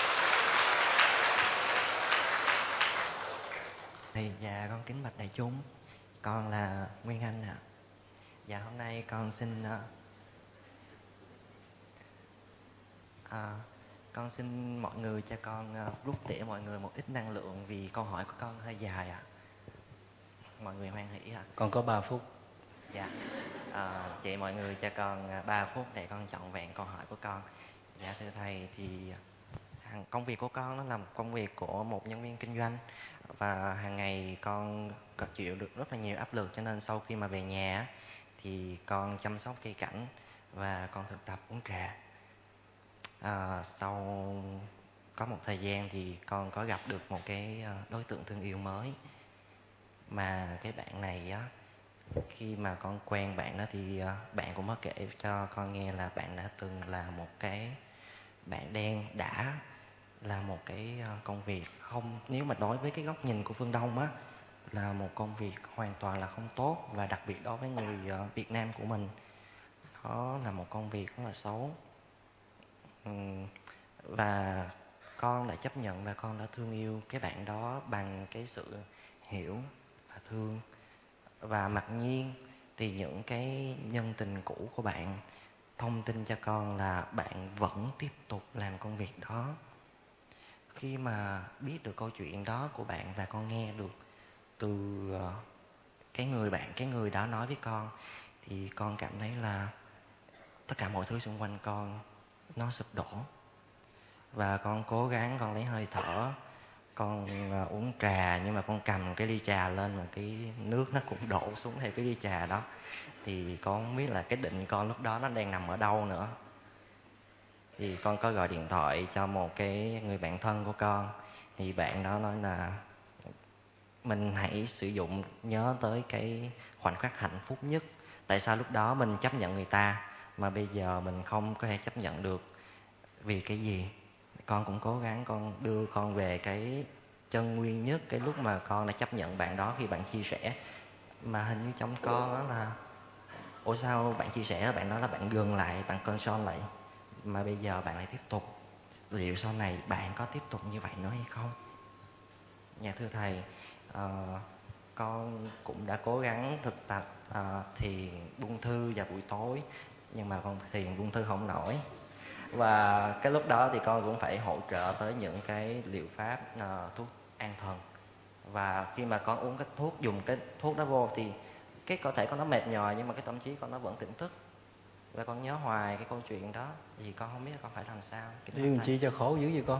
Thì dạ con kính bạch đại chúng, con là Nguyên Anh ạ. À. Dạ hôm nay con xin à, con xin mọi người cho con uh, rút tỉa mọi người một ít năng lượng, vì câu hỏi của con hơi dài ạ. À. Mọi người hoan hỷ ạ. À. Con có ba phút. Dạ. À, chị mọi người cho con ba phút để con trọn vẹn câu hỏi của con. Dạ thưa thầy, thì công việc của con nó là một công việc của một nhân viên kinh doanh, và hàng ngày con chịu được rất là nhiều áp lực, cho nên sau khi mà về nhà thì con chăm sóc cây cảnh và con thực tập uống trà. À, sau có một thời gian thì con có gặp được một cái đối tượng thương yêu mới. Mà cái bạn này á, khi mà con quen bạn đó thì bạn cũng có kể cho con nghe là bạn đã từng là một cái bạn đen, đã là một cái công việc không, nếu mà đối với cái góc nhìn của phương Đông á, là một công việc hoàn toàn là không tốt, và đặc biệt đối với người Việt Nam của mình, đó là một công việc rất là xấu. Và con đã chấp nhận và con đã thương yêu cái bạn đó bằng cái sự hiểu và thương. Và mặc nhiên thì những cái nhân tình cũ của bạn thông tin cho con là bạn vẫn tiếp tục làm công việc đó. Khi mà biết được câu chuyện đó của bạn và con nghe được từ cái người bạn, cái người đó nói với con, thì con cảm thấy là tất cả mọi thứ xung quanh con nó sụp đổ. Và con cố gắng, con lấy hơi thở, con uống trà, nhưng mà con cầm cái ly trà lên mà cái nước nó cũng đổ xuống theo cái ly trà đó. Thì con không biết là cái định con lúc đó nó đang nằm ở đâu nữa. Thì con có gọi điện thoại cho một cái người bạn thân của con. Thì bạn đó nói là mình hãy sử dụng, nhớ tới cái khoảnh khắc hạnh phúc nhất. Tại sao lúc đó mình chấp nhận người ta mà bây giờ mình không có thể chấp nhận được? Vì cái gì? Con cũng cố gắng con đưa con về cái chân nguyên nhất, cái lúc mà con đã chấp nhận bạn đó khi bạn chia sẻ. Mà hình như trong con đó là, ủa sao bạn chia sẻ, bạn nói là bạn dừng lại, bạn console lại, mà bây giờ bạn lại tiếp tục. Liệu sau này bạn có tiếp tục như vậy nữa hay không? Dạ thưa Thầy, uh, con cũng đã cố gắng thực tập uh, thiền buông thư vào buổi tối, nhưng mà con thiền buông thư không nổi. Và cái lúc đó thì con cũng phải hỗ trợ tới những cái liệu pháp uh, thuốc an thần. Và khi mà con uống cái thuốc, dùng cái thuốc đó vô thì cái cơ thể con nó mệt nhòi, nhưng mà cái tâm trí con nó vẫn tỉnh thức. Và con nhớ hoài cái câu chuyện đó, thì con không biết là con phải làm sao. Yêu chi cho khổ dữ vậy con?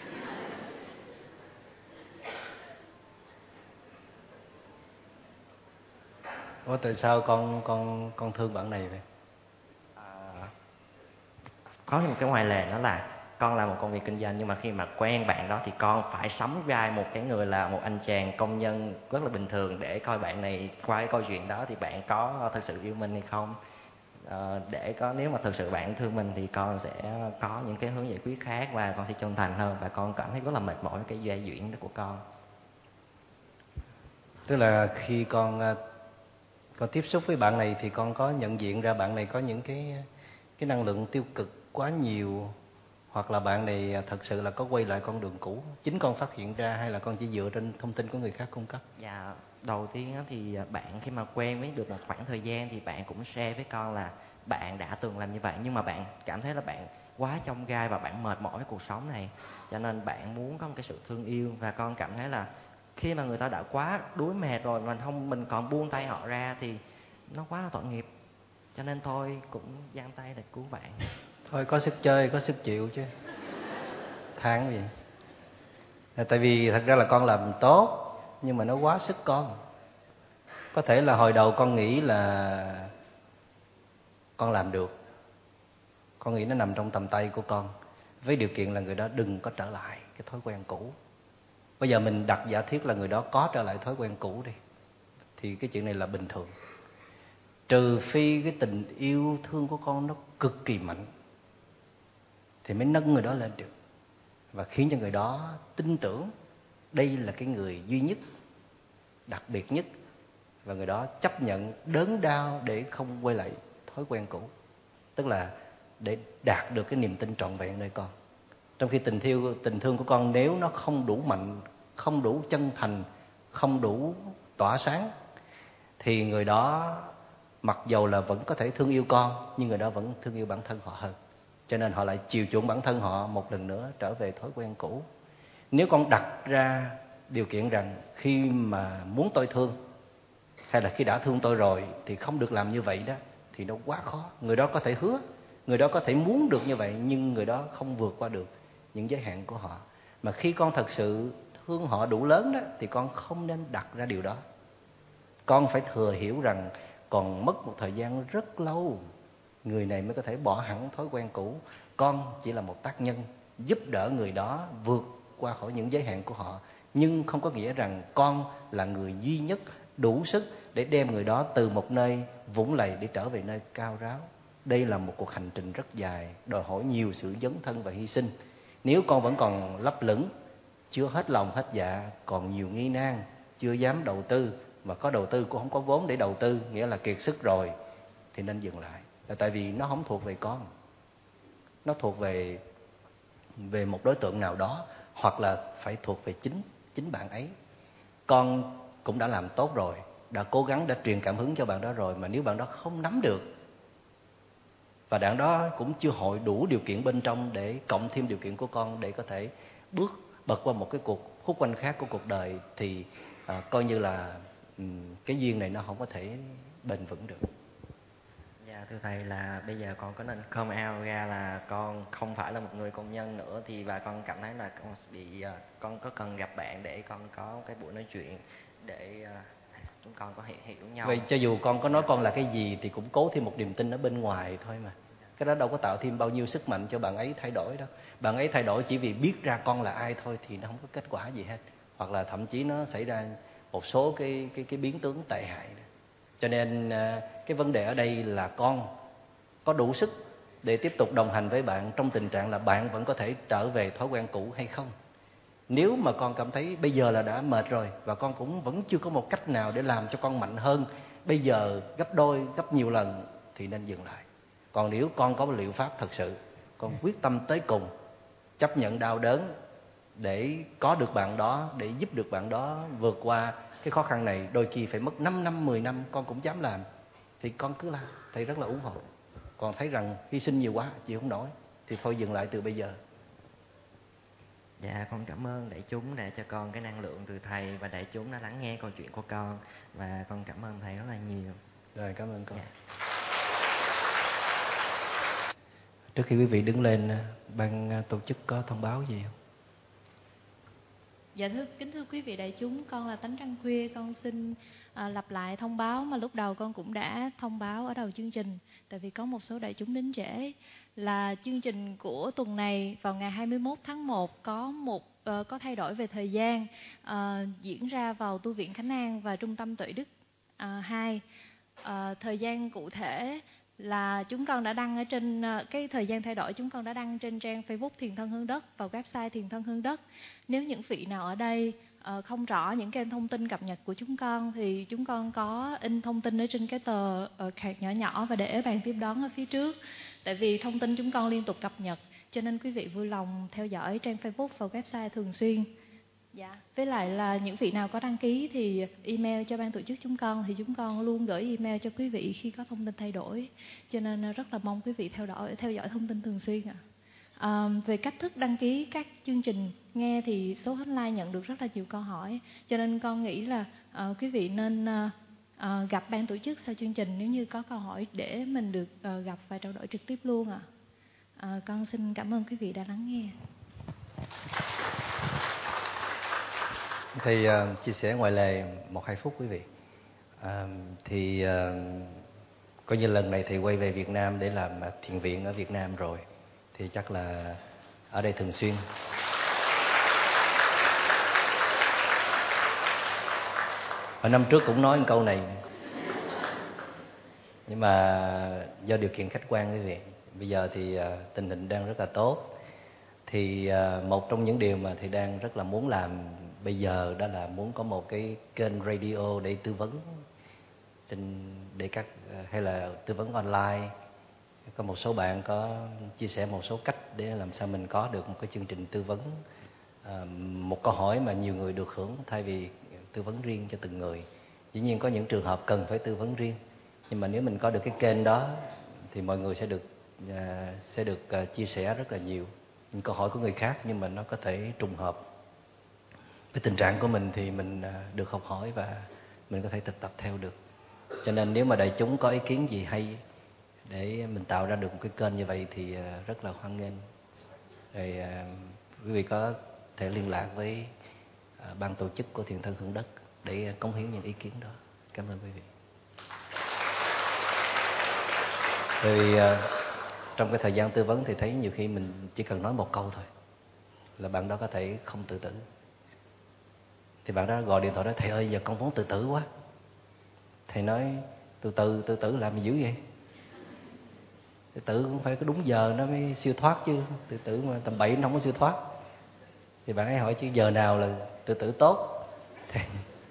Ủa tại sao con con con thương bạn này vậy? À, có một cái ngoài lề đó là con làm một công việc kinh doanh, nhưng mà khi mà quen bạn đó thì con phải sắm vai một cái người là một anh chàng công nhân rất là bình thường, để coi bạn này qua cái câu chuyện đó thì bạn có thật sự yêu mình hay không. À, để có, nếu mà thực sự bạn thương mình thì con sẽ có những cái hướng giải quyết khác, và con sẽ chân thành hơn, và con cảm thấy rất là mệt mỏi với cái vai diễn đó của con. Tức là khi con con tiếp xúc với bạn này thì con có nhận diện ra bạn này có những cái cái năng lượng tiêu cực quá nhiều, hoặc là bạn này thật sự là có quay lại con đường cũ, chính con phát hiện ra, hay là con chỉ dựa trên thông tin của người khác cung cấp? Dạ, đầu tiên thì bạn khi mà quen với được một khoảng thời gian thì bạn cũng share với con là bạn đã từng làm như vậy, nhưng mà bạn cảm thấy là bạn quá chông gai và bạn mệt mỏi với cuộc sống này, cho nên bạn muốn có một cái sự thương yêu. Và con cảm thấy là khi mà người ta đã quá đuối mệt rồi, mình không mình còn buông tay họ ra thì nó quá là tội nghiệp, cho nên thôi cũng giang tay để cứu bạn. Thôi có sức chơi, có sức chịu chứ than gì. Là tại vì thật ra là con làm tốt, nhưng mà nó quá sức con. Có thể là hồi đầu con nghĩ là con làm được, con nghĩ nó nằm trong tầm tay của con, với điều kiện là người đó đừng có trở lại cái thói quen cũ. Bây giờ mình đặt giả thiết là người đó có trở lại thói quen cũ đi, thì cái chuyện này là bình thường. Trừ phi cái tình yêu thương của con nó cực kỳ mạnh thì mới nâng người đó lên được, và khiến cho người đó tin tưởng đây là cái người duy nhất, đặc biệt nhất, và người đó chấp nhận đớn đau để không quay lại thói quen cũ. Tức là để đạt được cái niềm tin trọn vẹn nơi con. Trong khi tình yêu, tình thương của con nếu nó không đủ mạnh, không đủ chân thành, không đủ tỏa sáng, thì người đó mặc dầu là vẫn có thể thương yêu con, nhưng người đó vẫn thương yêu bản thân họ hơn. Cho nên họ lại chiều chuộng bản thân họ một lần nữa trở về thói quen cũ. Nếu con đặt ra điều kiện rằng khi mà muốn tôi thương, hay là khi đã thương tôi rồi thì không được làm như vậy đó, thì nó quá khó. Người đó có thể hứa, người đó có thể muốn được như vậy, nhưng người đó không vượt qua được những giới hạn của họ. Mà khi con thật sự thương họ đủ lớn đó, thì con không nên đặt ra điều đó. Con phải thừa hiểu rằng còn mất một thời gian rất lâu người này mới có thể bỏ hẳn thói quen cũ. Con chỉ là một tác nhân giúp đỡ người đó vượt qua khỏi những giới hạn của họ, nhưng không có nghĩa rằng con là người duy nhất đủ sức để đem người đó từ một nơi vũng lầy để trở về nơi cao ráo. Đây là một cuộc hành trình rất dài, đòi hỏi nhiều sự dấn thân và hy sinh. Nếu con vẫn còn lấp lửng, chưa hết lòng hết dạ, còn nhiều nghi nan, chưa dám đầu tư, mà có đầu tư cũng không có vốn để đầu tư, nghĩa là kiệt sức rồi, thì nên dừng lại. Là tại vì nó không thuộc về con, nó thuộc về về một đối tượng nào đó, hoặc là phải thuộc về chính chính bạn ấy. Con cũng đã làm tốt rồi, đã cố gắng, đã truyền cảm hứng cho bạn đó rồi, mà nếu bạn đó không nắm được, và bạn đó cũng chưa hội đủ điều kiện bên trong để cộng thêm điều kiện của con để có thể bước bật qua một cái cuộc khúc quanh khác của cuộc đời, thì à, coi như là um, cái duyên này nó không có thể bền vững được. Dạ thưa thầy, là bây giờ con có nên come out ra là con không phải là một người công nhân nữa, thì và con cảm thấy là con bị uh, con có cần gặp bạn để con có cái buổi nói chuyện để uh, chúng con có hiểu, hiểu nhau. Vậy cho dù con có nói con là cái gì thì cũng cố thêm một niềm tin ở bên ngoài thôi mà. Cái đó đâu có tạo thêm bao nhiêu sức mạnh cho bạn ấy thay đổi đâu. Bạn ấy thay đổi chỉ vì biết ra con là ai thôi thì nó không có kết quả gì hết. Hoặc là thậm chí nó xảy ra một số cái cái cái biến tướng tệ hại. Cho nên cái vấn đề ở đây là con có đủ sức để tiếp tục đồng hành với bạn trong tình trạng là bạn vẫn có thể trở về thói quen cũ hay không. Nếu mà con cảm thấy bây giờ là đã mệt rồi và con cũng vẫn chưa có một cách nào để làm cho con mạnh hơn bây giờ gấp đôi, gấp nhiều lần, thì nên dừng lại. Còn nếu con có một liệu pháp thật sự, con quyết tâm tới cùng, chấp nhận đau đớn để có được bạn đó, để giúp được bạn đó vượt qua cái khó khăn này, đôi khi phải mất năm năm, mười năm con cũng dám làm, thì con cứ làm. Thầy rất là ủng hộ. Còn thấy rằng hy sinh nhiều quá, chịu không nổi, thì thôi dừng lại từ bây giờ. Dạ con cảm ơn đại chúng đã cho con cái năng lượng từ thầy, và đại chúng đã lắng nghe câu chuyện của con, và con cảm ơn thầy rất là nhiều. Rồi, cảm ơn con. Dạ. Trước khi quý vị đứng lên, ban tổ chức có thông báo gì không? Dạ thưa kính thưa quý vị đại chúng, con là Tánh Trăng Khuya, con xin à, lặp lại thông báo mà lúc đầu con cũng đã thông báo ở đầu chương trình, tại vì có một số đại chúng đến trễ. Là chương trình của tuần này vào ngày hai mươi mốt tháng một có một uh, có thay đổi về thời gian, uh, diễn ra vào tu viện Khánh An và Trung tâm Tuệ Đức uh, hai. Uh, thời gian cụ thể là chúng con đã đăng ở trên cái thời gian thay đổi, chúng con đã đăng trên trang Facebook Thiền Thân Hương Đất và website Thiền Thân Hương Đất. Nếu những vị nào ở đây uh, không rõ những kênh thông tin cập nhật của chúng con thì chúng con có in thông tin ở trên cái tờ uh, khạc nhỏ nhỏ và để ở bàn tiếp đón ở phía trước. Tại vì thông tin chúng con liên tục cập nhật, cho nên quý vị vui lòng theo dõi trang Facebook và website thường xuyên. Dạ. Với lại là những vị nào có đăng ký thì email cho ban tổ chức chúng con, thì chúng con luôn gửi email cho quý vị khi có thông tin thay đổi. Cho nên rất là mong quý vị theo dõi theo dõi thông tin thường xuyên ạ. À, về cách thức đăng ký các chương trình nghe thì số hotline nhận được rất là nhiều câu hỏi, cho nên con nghĩ là uh, quý vị nên uh, uh, gặp ban tổ chức sau chương trình nếu như có câu hỏi để mình được uh, gặp và trao đổi trực tiếp luôn ạ. À. Uh, con xin cảm ơn quý vị đã lắng nghe. Thầy uh, chia sẻ ngoài lề một hai phút quý vị. Uh, thì uh, coi như lần này thầy quay về Việt Nam để làm thiền viện ở Việt Nam rồi, thì chắc là ở đây thường xuyên. Ở năm trước cũng nói một câu này, nhưng mà do điều kiện khách quan quý vị, bây giờ thì uh, tình hình đang rất là tốt. Thì uh, một trong những điều mà thầy đang rất là muốn làm bây giờ đó là muốn có một cái kênh radio để tư vấn trên để các hay là tư vấn online. Có một số bạn có chia sẻ một số cách để làm sao mình có được một cái chương trình tư vấn, à, một câu hỏi mà nhiều người được hưởng thay vì tư vấn riêng cho từng người. Dĩ nhiên có những trường hợp cần phải tư vấn riêng, nhưng mà nếu mình có được cái kênh đó thì mọi người sẽ được à, sẽ được à, chia sẻ rất là nhiều những câu hỏi của người khác, nhưng mà nó có thể trùng hợp với tình trạng của mình thì mình được học hỏi và mình có thể thực tập theo được. Cho nên nếu mà đại chúng có ý kiến gì hay để mình tạo ra được một cái kênh như vậy thì rất là hoan nghênh. Rồi quý vị có thể liên lạc với ban tổ chức của Thiền Thân Hương Đất để cống hiến những ý kiến đó. Cảm ơn quý vị. Thì à, trong cái thời gian tư vấn thì thấy nhiều khi mình chỉ cần nói một câu thôi là bạn đó có thể không tự tử. Thì bạn đó gọi điện thoại nói: thầy ơi, giờ con muốn tự tử quá. Thầy nói: từ từ, tự tử làm gì dữ vậy? Tự tử cũng phải có đúng giờ nó mới siêu thoát chứ. Tự tử mà tầm bậy nó không có siêu thoát. Thì bạn ấy hỏi chứ giờ nào là tự tử tốt? Thì,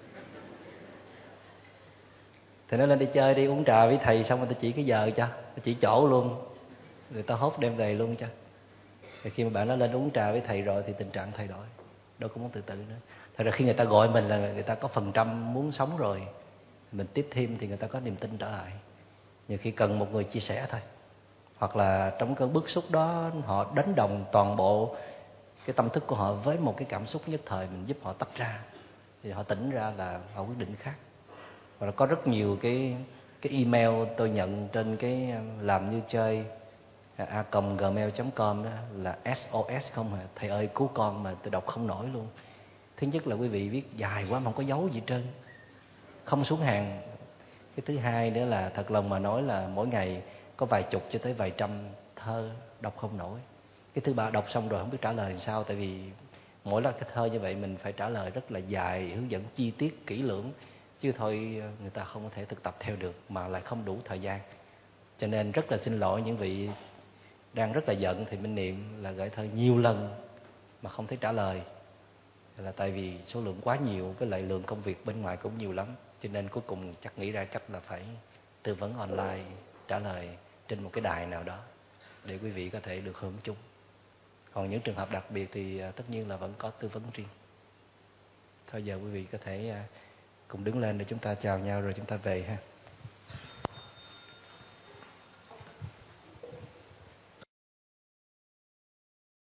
thì nó lên đi chơi đi, uống trà với thầy xong rồi ta chỉ cái giờ cho, ta chỉ chỗ luôn, người ta hốt đem về luôn cho. Thì khi mà bạn nó lên uống trà với thầy rồi thì tình trạng thay đổi, đâu có muốn tự tử nữa. Thật ra khi người ta gọi mình là người ta có phần trăm muốn sống rồi, mình tiếp thêm thì người ta có niềm tin trở lại. Nhiều khi cần một người chia sẻ thôi, hoặc là trong cơn bức xúc đó họ đánh đồng toàn bộ cái tâm thức của họ với một cái cảm xúc nhất thời, mình giúp họ tách ra thì họ tỉnh ra là họ quyết định khác. Và có rất nhiều cái cái email tôi nhận trên cái làm như chơi a còng gmail chấm com đó là ét o ét không hả? Thầy ơi cứu con, mà tôi đọc không nổi luôn. Thứ nhất là quý vị viết dài quá mà không có dấu gì trơn, không xuống hàng. Cái thứ hai nữa là thật lòng mà nói là mỗi ngày có vài chục cho tới vài trăm thơ đọc không nổi. Cái thứ ba đọc xong rồi không biết trả lời làm sao, tại vì mỗi lần cái thơ như vậy mình phải trả lời rất là dài, hướng dẫn chi tiết kỹ lưỡng, chứ thôi người ta không có thể thực tập theo được mà lại không đủ thời gian. Cho nên rất là xin lỗi những vị đang rất là giận thì Minh Niệm là gửi thơ nhiều lần mà không thấy trả lời, là tại vì số lượng quá nhiều, với lại lượng công việc bên ngoài cũng nhiều lắm, cho nên cuối cùng chắc nghĩ ra cách là phải tư vấn online, trả lời trên một cái đài nào đó để quý vị có thể được hưởng chung. Còn những trường hợp đặc biệt thì tất nhiên là vẫn có tư vấn riêng. Thôi giờ quý vị có thể cùng đứng lên để chúng ta chào nhau rồi chúng ta về ha.